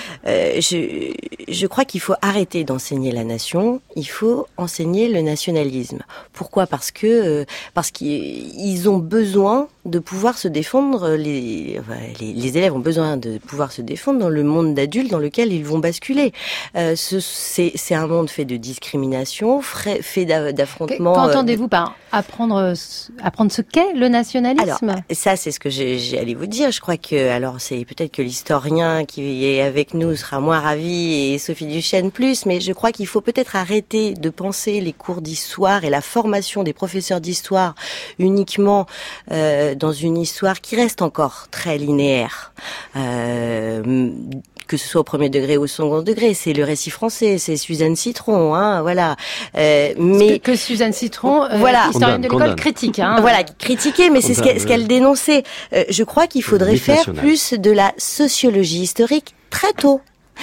Je crois qu'il faut arrêter d'enseigner la nation. Il faut enseigner le nationalisme. Pourquoi ? Parce qu'ils ont besoin de pouvoir se défendre. Les élèves ont besoin de pouvoir se défendre dans le monde d'adultes dans lequel ils vont basculer. C'est un monde fait de discrimination, fait d'affrontements. Qu'entendez-vous par apprendre ce qu'est le nationalisme ? Alors, ça, c'est ce que j'allais vous dire. Je crois que, alors c'est peut-être que l'historien qui est avec nous sera moins ravi et Sophie Duchesne plus, mais je crois qu'il faut peut-être arrêter de penser les cours d'histoire et la formation des professeurs d'histoire uniquement dans une histoire qui reste encore très linéaire. Que ce soit au premier degré ou au second degré, c'est le récit français, c'est Suzanne Citron, voilà. Mais que Suzanne Citron, voilà, historienne de l'école, critique, Voilà, critiquée, mais c'est ce qu'elle dénonçait. Je crois qu'il faudrait faire plus de la sociologie historique très tôt.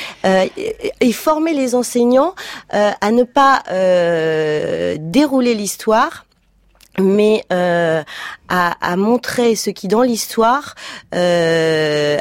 Et former les enseignants à ne pas dérouler l'histoire, mais à montrer ce qui dans l'histoire peut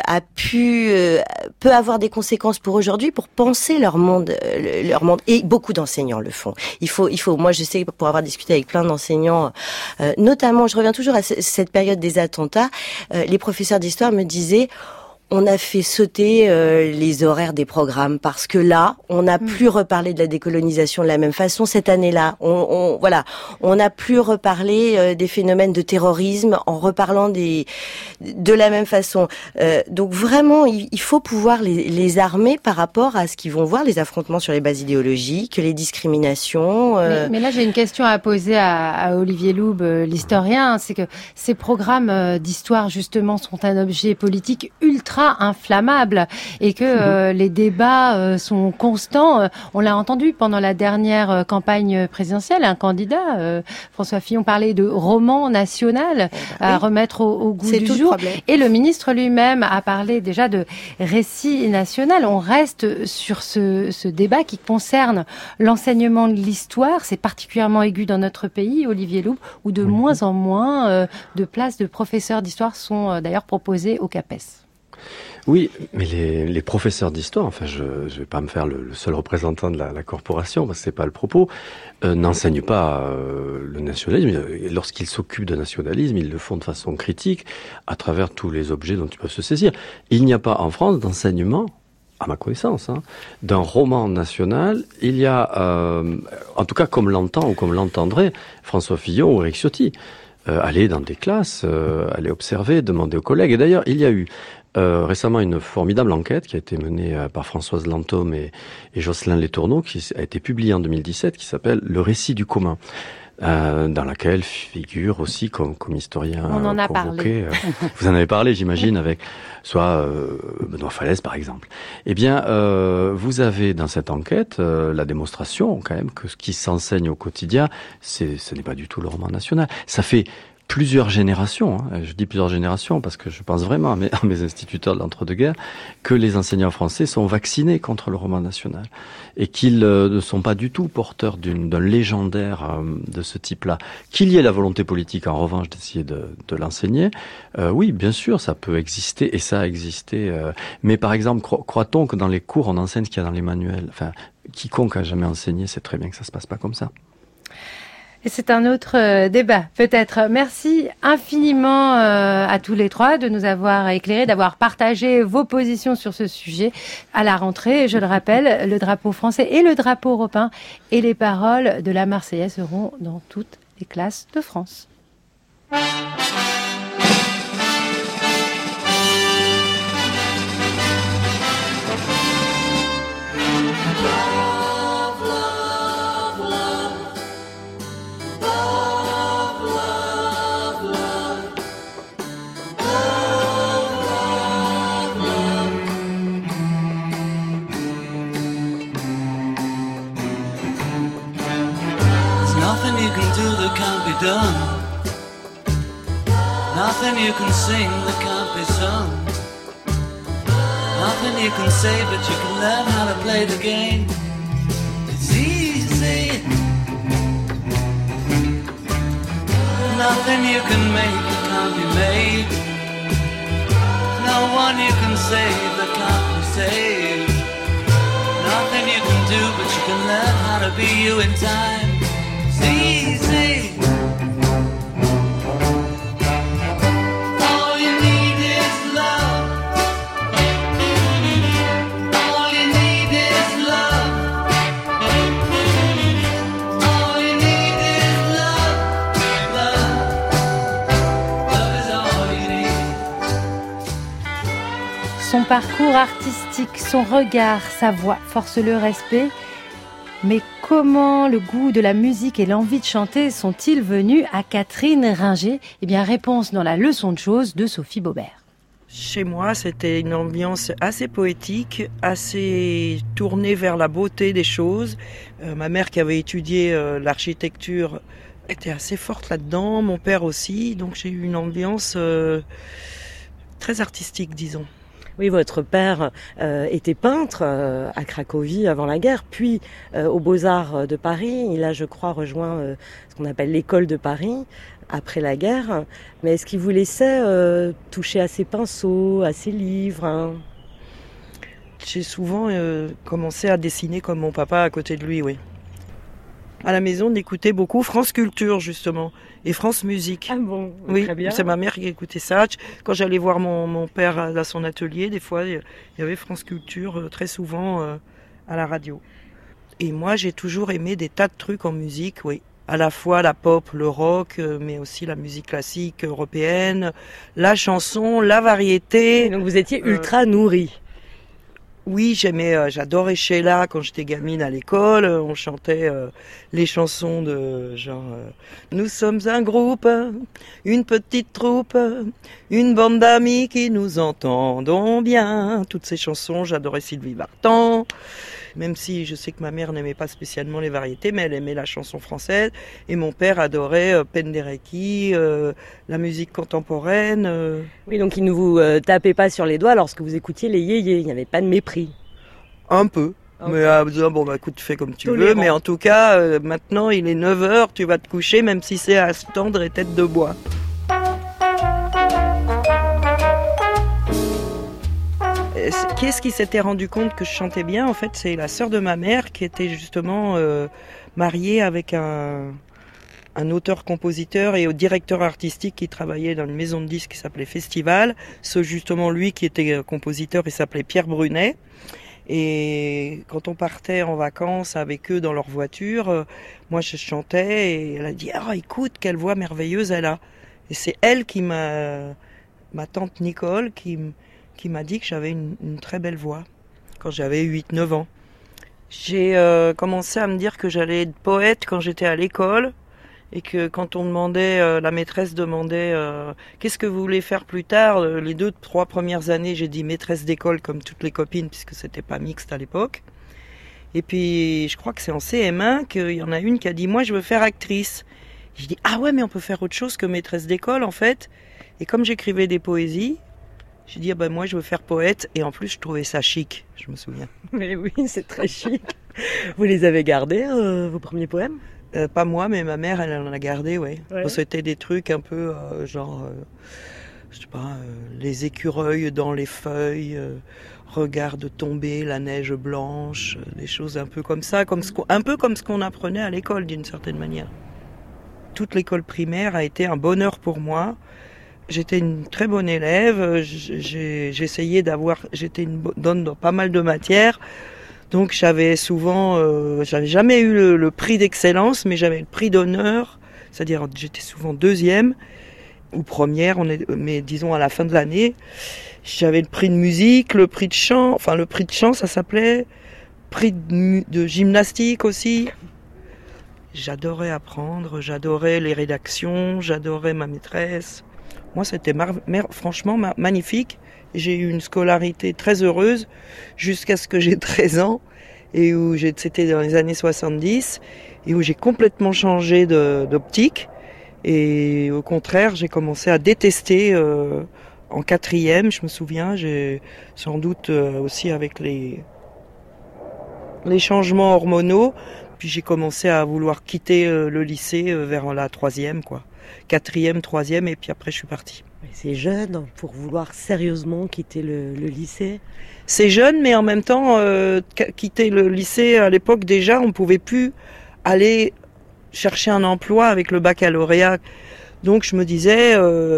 avoir des conséquences pour aujourd'hui, pour penser leur monde. Et beaucoup d'enseignants le font. Il faut. Moi, je sais, pour avoir discuté avec plein d'enseignants, notamment, je reviens toujours à cette période des attentats, les professeurs d'histoire me disaient: on a fait sauter les horaires des programmes parce que là, on n'a plus reparlé de la décolonisation de la même façon cette année-là. On n'a plus reparlé des phénomènes de terrorisme en reparlant de la même façon. Donc vraiment, il faut pouvoir les armer par rapport à ce qu'ils vont voir, les affrontements sur les bases idéologiques, les discriminations. Mais là, j'ai une question à poser à Olivier Loub, l'historien. C'est que ces programmes d'histoire, justement, sont un objet politique ultra inflammable et que les débats sont constants. On l'a entendu pendant la dernière campagne présidentielle, un candidat, François Fillon, parlait de roman national à remettre au goût du jour. Et le ministre lui-même a parlé déjà de récit national. On reste sur ce débat qui concerne l'enseignement de l'histoire. C'est particulièrement aigu dans notre pays, Olivier Loub, où de moins en moins de places de professeurs d'histoire sont d'ailleurs proposées au CAPES. Oui, mais les professeurs d'histoire, enfin je vais pas me faire le seul représentant de la corporation, parce que c'est pas le propos, n'enseignent pas le nationalisme. Lorsqu'ils s'occupent de nationalisme, ils le font de façon critique à travers tous les objets dont ils peuvent se saisir. Il n'y a pas en France d'enseignement, à ma connaissance, d'un roman national. Il y a, en tout cas comme l'entend ou comme l'entendrait François Fillon ou Éric Ciotti. aller dans des classes, aller observer, demander aux collègues. Et d'ailleurs, il y a eu récemment une formidable enquête qui a été menée par Françoise Lantôme et Jocelyn Letourneau, qui a été publiée en 2017, qui s'appelle « Le récit du commun ». Dans laquelle figure aussi comme historien on en a convoqué. parlé. Vous en avez parlé, j'imagine, avec soit Benoît Falaise, par exemple. Eh bien, vous avez dans cette enquête la démonstration, quand même, que ce qui s'enseigne au quotidien, ce n'est pas du tout le roman national. Ça fait plusieurs générations, je dis plusieurs générations parce que je pense vraiment à mes instituteurs de l'entre-deux-guerres, que les enseignants français sont vaccinés contre le roman national et qu'ils ne sont pas du tout porteurs d'un légendaire de ce type-là. Qu'il y ait la volonté politique, en revanche, d'essayer de l'enseigner, oui, bien sûr, ça peut exister et ça a existé. Mais par exemple, croit-on que dans les cours, on enseigne ce qu'il y a dans les manuels? Enfin, quiconque a jamais enseigné sait très bien que ça se passe pas comme ça. Et c'est un autre débat, peut-être. Merci infiniment à tous les trois de nous avoir éclairés, d'avoir partagé vos positions sur ce sujet. À la rentrée, je le rappelle, le drapeau français et le drapeau européen et les paroles de la Marseillaise seront dans toutes les classes de France. Nothing you can do that can't be done. Nothing you can sing that can't be sung. Nothing you can say, but you can learn how to play the game. It's easy. Nothing you can make that can't be made. No one you can save that can't be saved. Nothing you can do, but you can learn how to be you in time. Easy. All you need is love. All you need is love. All you need is love. Love is all you need. Son parcours artistique, son regard, sa voix forcent le respect. Mais comment le goût de la musique et l'envie de chanter sont-ils venus à Catherine Ringer? Eh bien, réponse dans la leçon de choses de Sophie Baubert. Chez moi, c'était une ambiance assez poétique, assez tournée vers la beauté des choses. Ma mère, qui avait étudié l'architecture, était assez forte là-dedans, mon père aussi. Donc j'ai eu une ambiance très artistique, disons. Oui, votre père était peintre à Cracovie avant la guerre, puis aux Beaux-Arts de Paris. Il a, je crois, rejoint ce qu'on appelle l'école de Paris après la guerre. Mais est-ce qu'il vous laissait toucher à ses pinceaux, à ses livres, hein? J'ai souvent commencé à dessiner comme mon papa à côté de lui, oui. À la maison, on écoutait beaucoup France Culture, justement, et France Musique. Ah bon, oui, très bien. C'est ma mère qui écoutait ça. Quand j'allais voir mon père à son atelier, des fois, il y avait France Culture très souvent à la radio. Et moi, j'ai toujours aimé des tas de trucs en musique, oui. À la fois la pop, le rock, mais aussi la musique classique européenne, la chanson, la variété. Et donc vous étiez ultra nourri. Oui, j'adorais Sheila quand j'étais gamine à l'école. On chantait les chansons de genre nous sommes un groupe, une petite troupe, une bande d'amis qui nous entendons bien. Toutes ces chansons, j'adorais Sylvie Vartan. Même si je sais que ma mère n'aimait pas spécialement les variétés, mais elle aimait la chanson française. Et mon père adorait Penderecki, la musique contemporaine. Oui, donc il ne vous tapait pas sur les doigts lorsque vous écoutiez les yéyés. Il n'y avait pas de mépris. Un peu. Okay. Mais bon, écoute, tu fais comme tu veux. Mais en tout cas, maintenant, il est 9h, tu vas te coucher, même si c'est à se tendre et tête de bois. Qu'est-ce qui s'était rendu compte que je chantais bien? En fait, c'est la sœur de ma mère qui était justement mariée avec un auteur-compositeur et au directeur artistique qui travaillait dans une maison de disques qui s'appelait Festival. C'est justement lui qui était compositeur, il s'appelait Pierre Brunet. Et quand on partait en vacances avec eux dans leur voiture, moi je chantais et elle a dit « Ah, écoute, quelle voix merveilleuse elle a !» Et c'est elle ma tante Nicole, qui m'a dit que j'avais une très belle voix quand j'avais 8-9 ans. J'ai commencé à me dire que j'allais être poète quand j'étais à l'école et que quand on demandait, la maîtresse demandait qu'est-ce que vous voulez faire plus tard, les 2-3 premières années, j'ai dit maîtresse d'école comme toutes les copines puisque c'était pas mixte à l'époque. Et puis je crois que c'est en CM1 qu'il y en a une qui a dit moi je veux faire actrice. Je dis ah ouais mais on peut faire autre chose que maîtresse d'école en fait. Et comme j'écrivais des poésies, j'ai dit, moi, je veux faire poète. Et en plus, je trouvais ça chic, je me souviens. Mais oui, c'est très chic. Vous les avez gardés, vos premiers poèmes ? Pas moi, mais ma mère, elle en a gardé, ouais. Ouais. C'était des trucs un peu, genre, je sais pas, les écureuils dans les feuilles, regarde tomber la neige blanche, des choses un peu comme ça, un peu comme ce qu'on apprenait à l'école, d'une certaine manière. Toute l'école primaire a été un bonheur pour moi. J'étais une très bonne élève, j'essayais j'étais bonne dans pas mal de matières, donc j'avais jamais eu le prix d'excellence, mais j'avais le prix d'honneur, c'est-à-dire j'étais souvent deuxième ou première, mais disons à la fin de l'année, j'avais le prix de musique, le prix de chant, ça s'appelait, prix de gymnastique aussi. J'adorais apprendre, j'adorais les rédactions, j'adorais ma maîtresse. Moi, c'était franchement magnifique. J'ai eu une scolarité très heureuse jusqu'à ce que j'ai 13 ans et c'était dans les années 70 et où j'ai complètement changé d'optique. Et au contraire, j'ai commencé à détester en 4e, je me souviens. J'ai sans doute aussi avec les changements hormonaux. Puis j'ai commencé à vouloir quitter le lycée vers la 3e, quoi. 4e, 3e, et puis après je suis partie. C'est jeune pour vouloir sérieusement quitter le lycée. C'est jeune, mais en même temps, quitter le lycée, à l'époque déjà, on ne pouvait plus aller chercher un emploi avec le baccalauréat. Donc je me disais,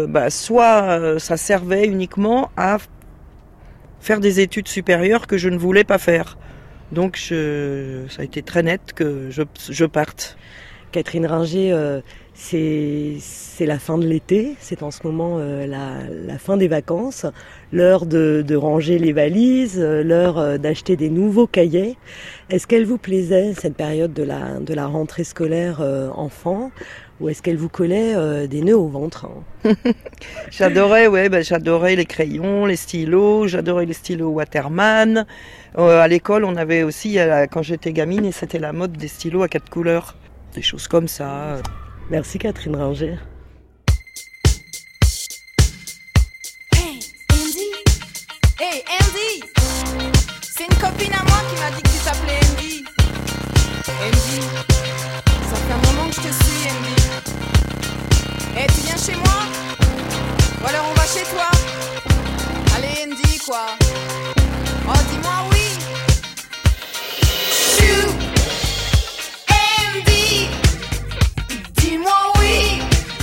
soit ça servait uniquement à faire des études supérieures que je ne voulais pas faire. Donc ça a été très net que je parte. Catherine Ringer, c'est la fin de l'été, c'est en ce moment la fin des vacances, l'heure de ranger les valises, l'heure d'acheter des nouveaux cahiers. Est-ce qu'elle vous plaisait, cette période de la rentrée scolaire enfant, ou est-ce qu'elle vous collait des nœuds au ventre ? J'adorais les crayons, les stylos, j'adorais les stylos Waterman. À l'école, on avait aussi, quand j'étais gamine, et c'était la mode des stylos à 4 couleurs. Des choses comme ça. Merci Catherine Ringer. Hey Andy, c'est une copine à moi qui m'a dit que tu t'appelais Andy. Andy, ça fait un moment que je te suis Andy. Hey, tu viens chez moi? Ou alors on va chez toi? Allez Andy quoi. Oh dis-moi oui. Andy, dis-moi oui.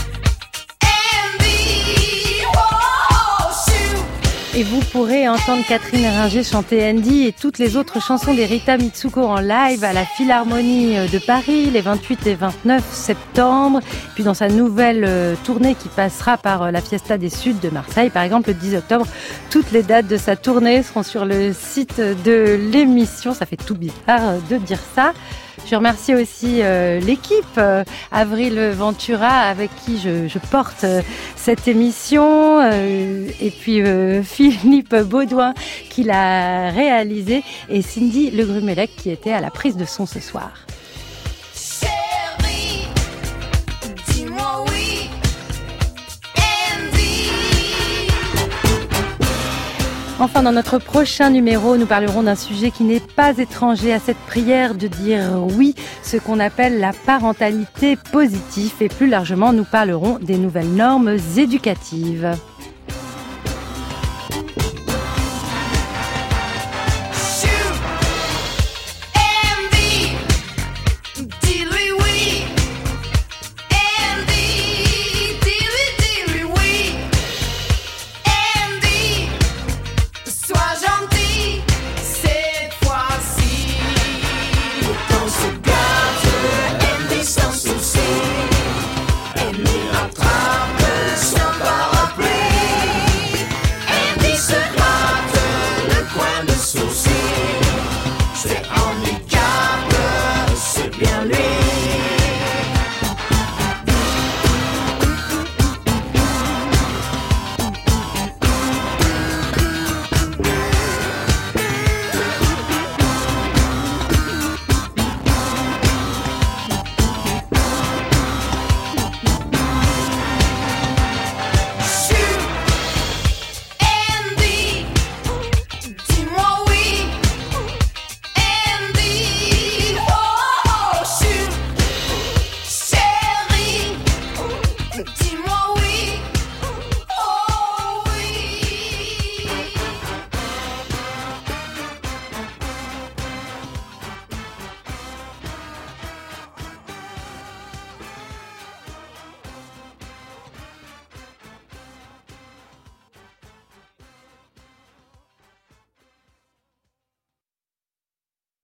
Andy, oh shoot. Et vous pourrez entendre Catherine Ringer chanter Andy et toutes les autres chansons d'Erita Mitsuko en live à la Philharmonie de Paris les 28 et 29 septembre. Puis dans sa nouvelle tournée qui passera par la Fiesta des Suds de Marseille, par exemple, le 10 octobre. Toutes les dates de sa tournée seront sur le site de l'émission. Ça fait tout bizarre de dire ça. Je remercie aussi l'équipe, Avril Ventura, avec qui je porte cette émission, et puis Philippe Baudouin qui l'a réalisé, et Cindy Legrumelec qui était à la prise de son ce soir. Chérie, dis-moi oui. Andy. Enfin, dans notre prochain numéro, nous parlerons d'un sujet qui n'est pas étranger à cette prière de dire oui, ce qu'on appelle la parentalité positive. Et plus largement, nous parlerons des nouvelles normes éducatives.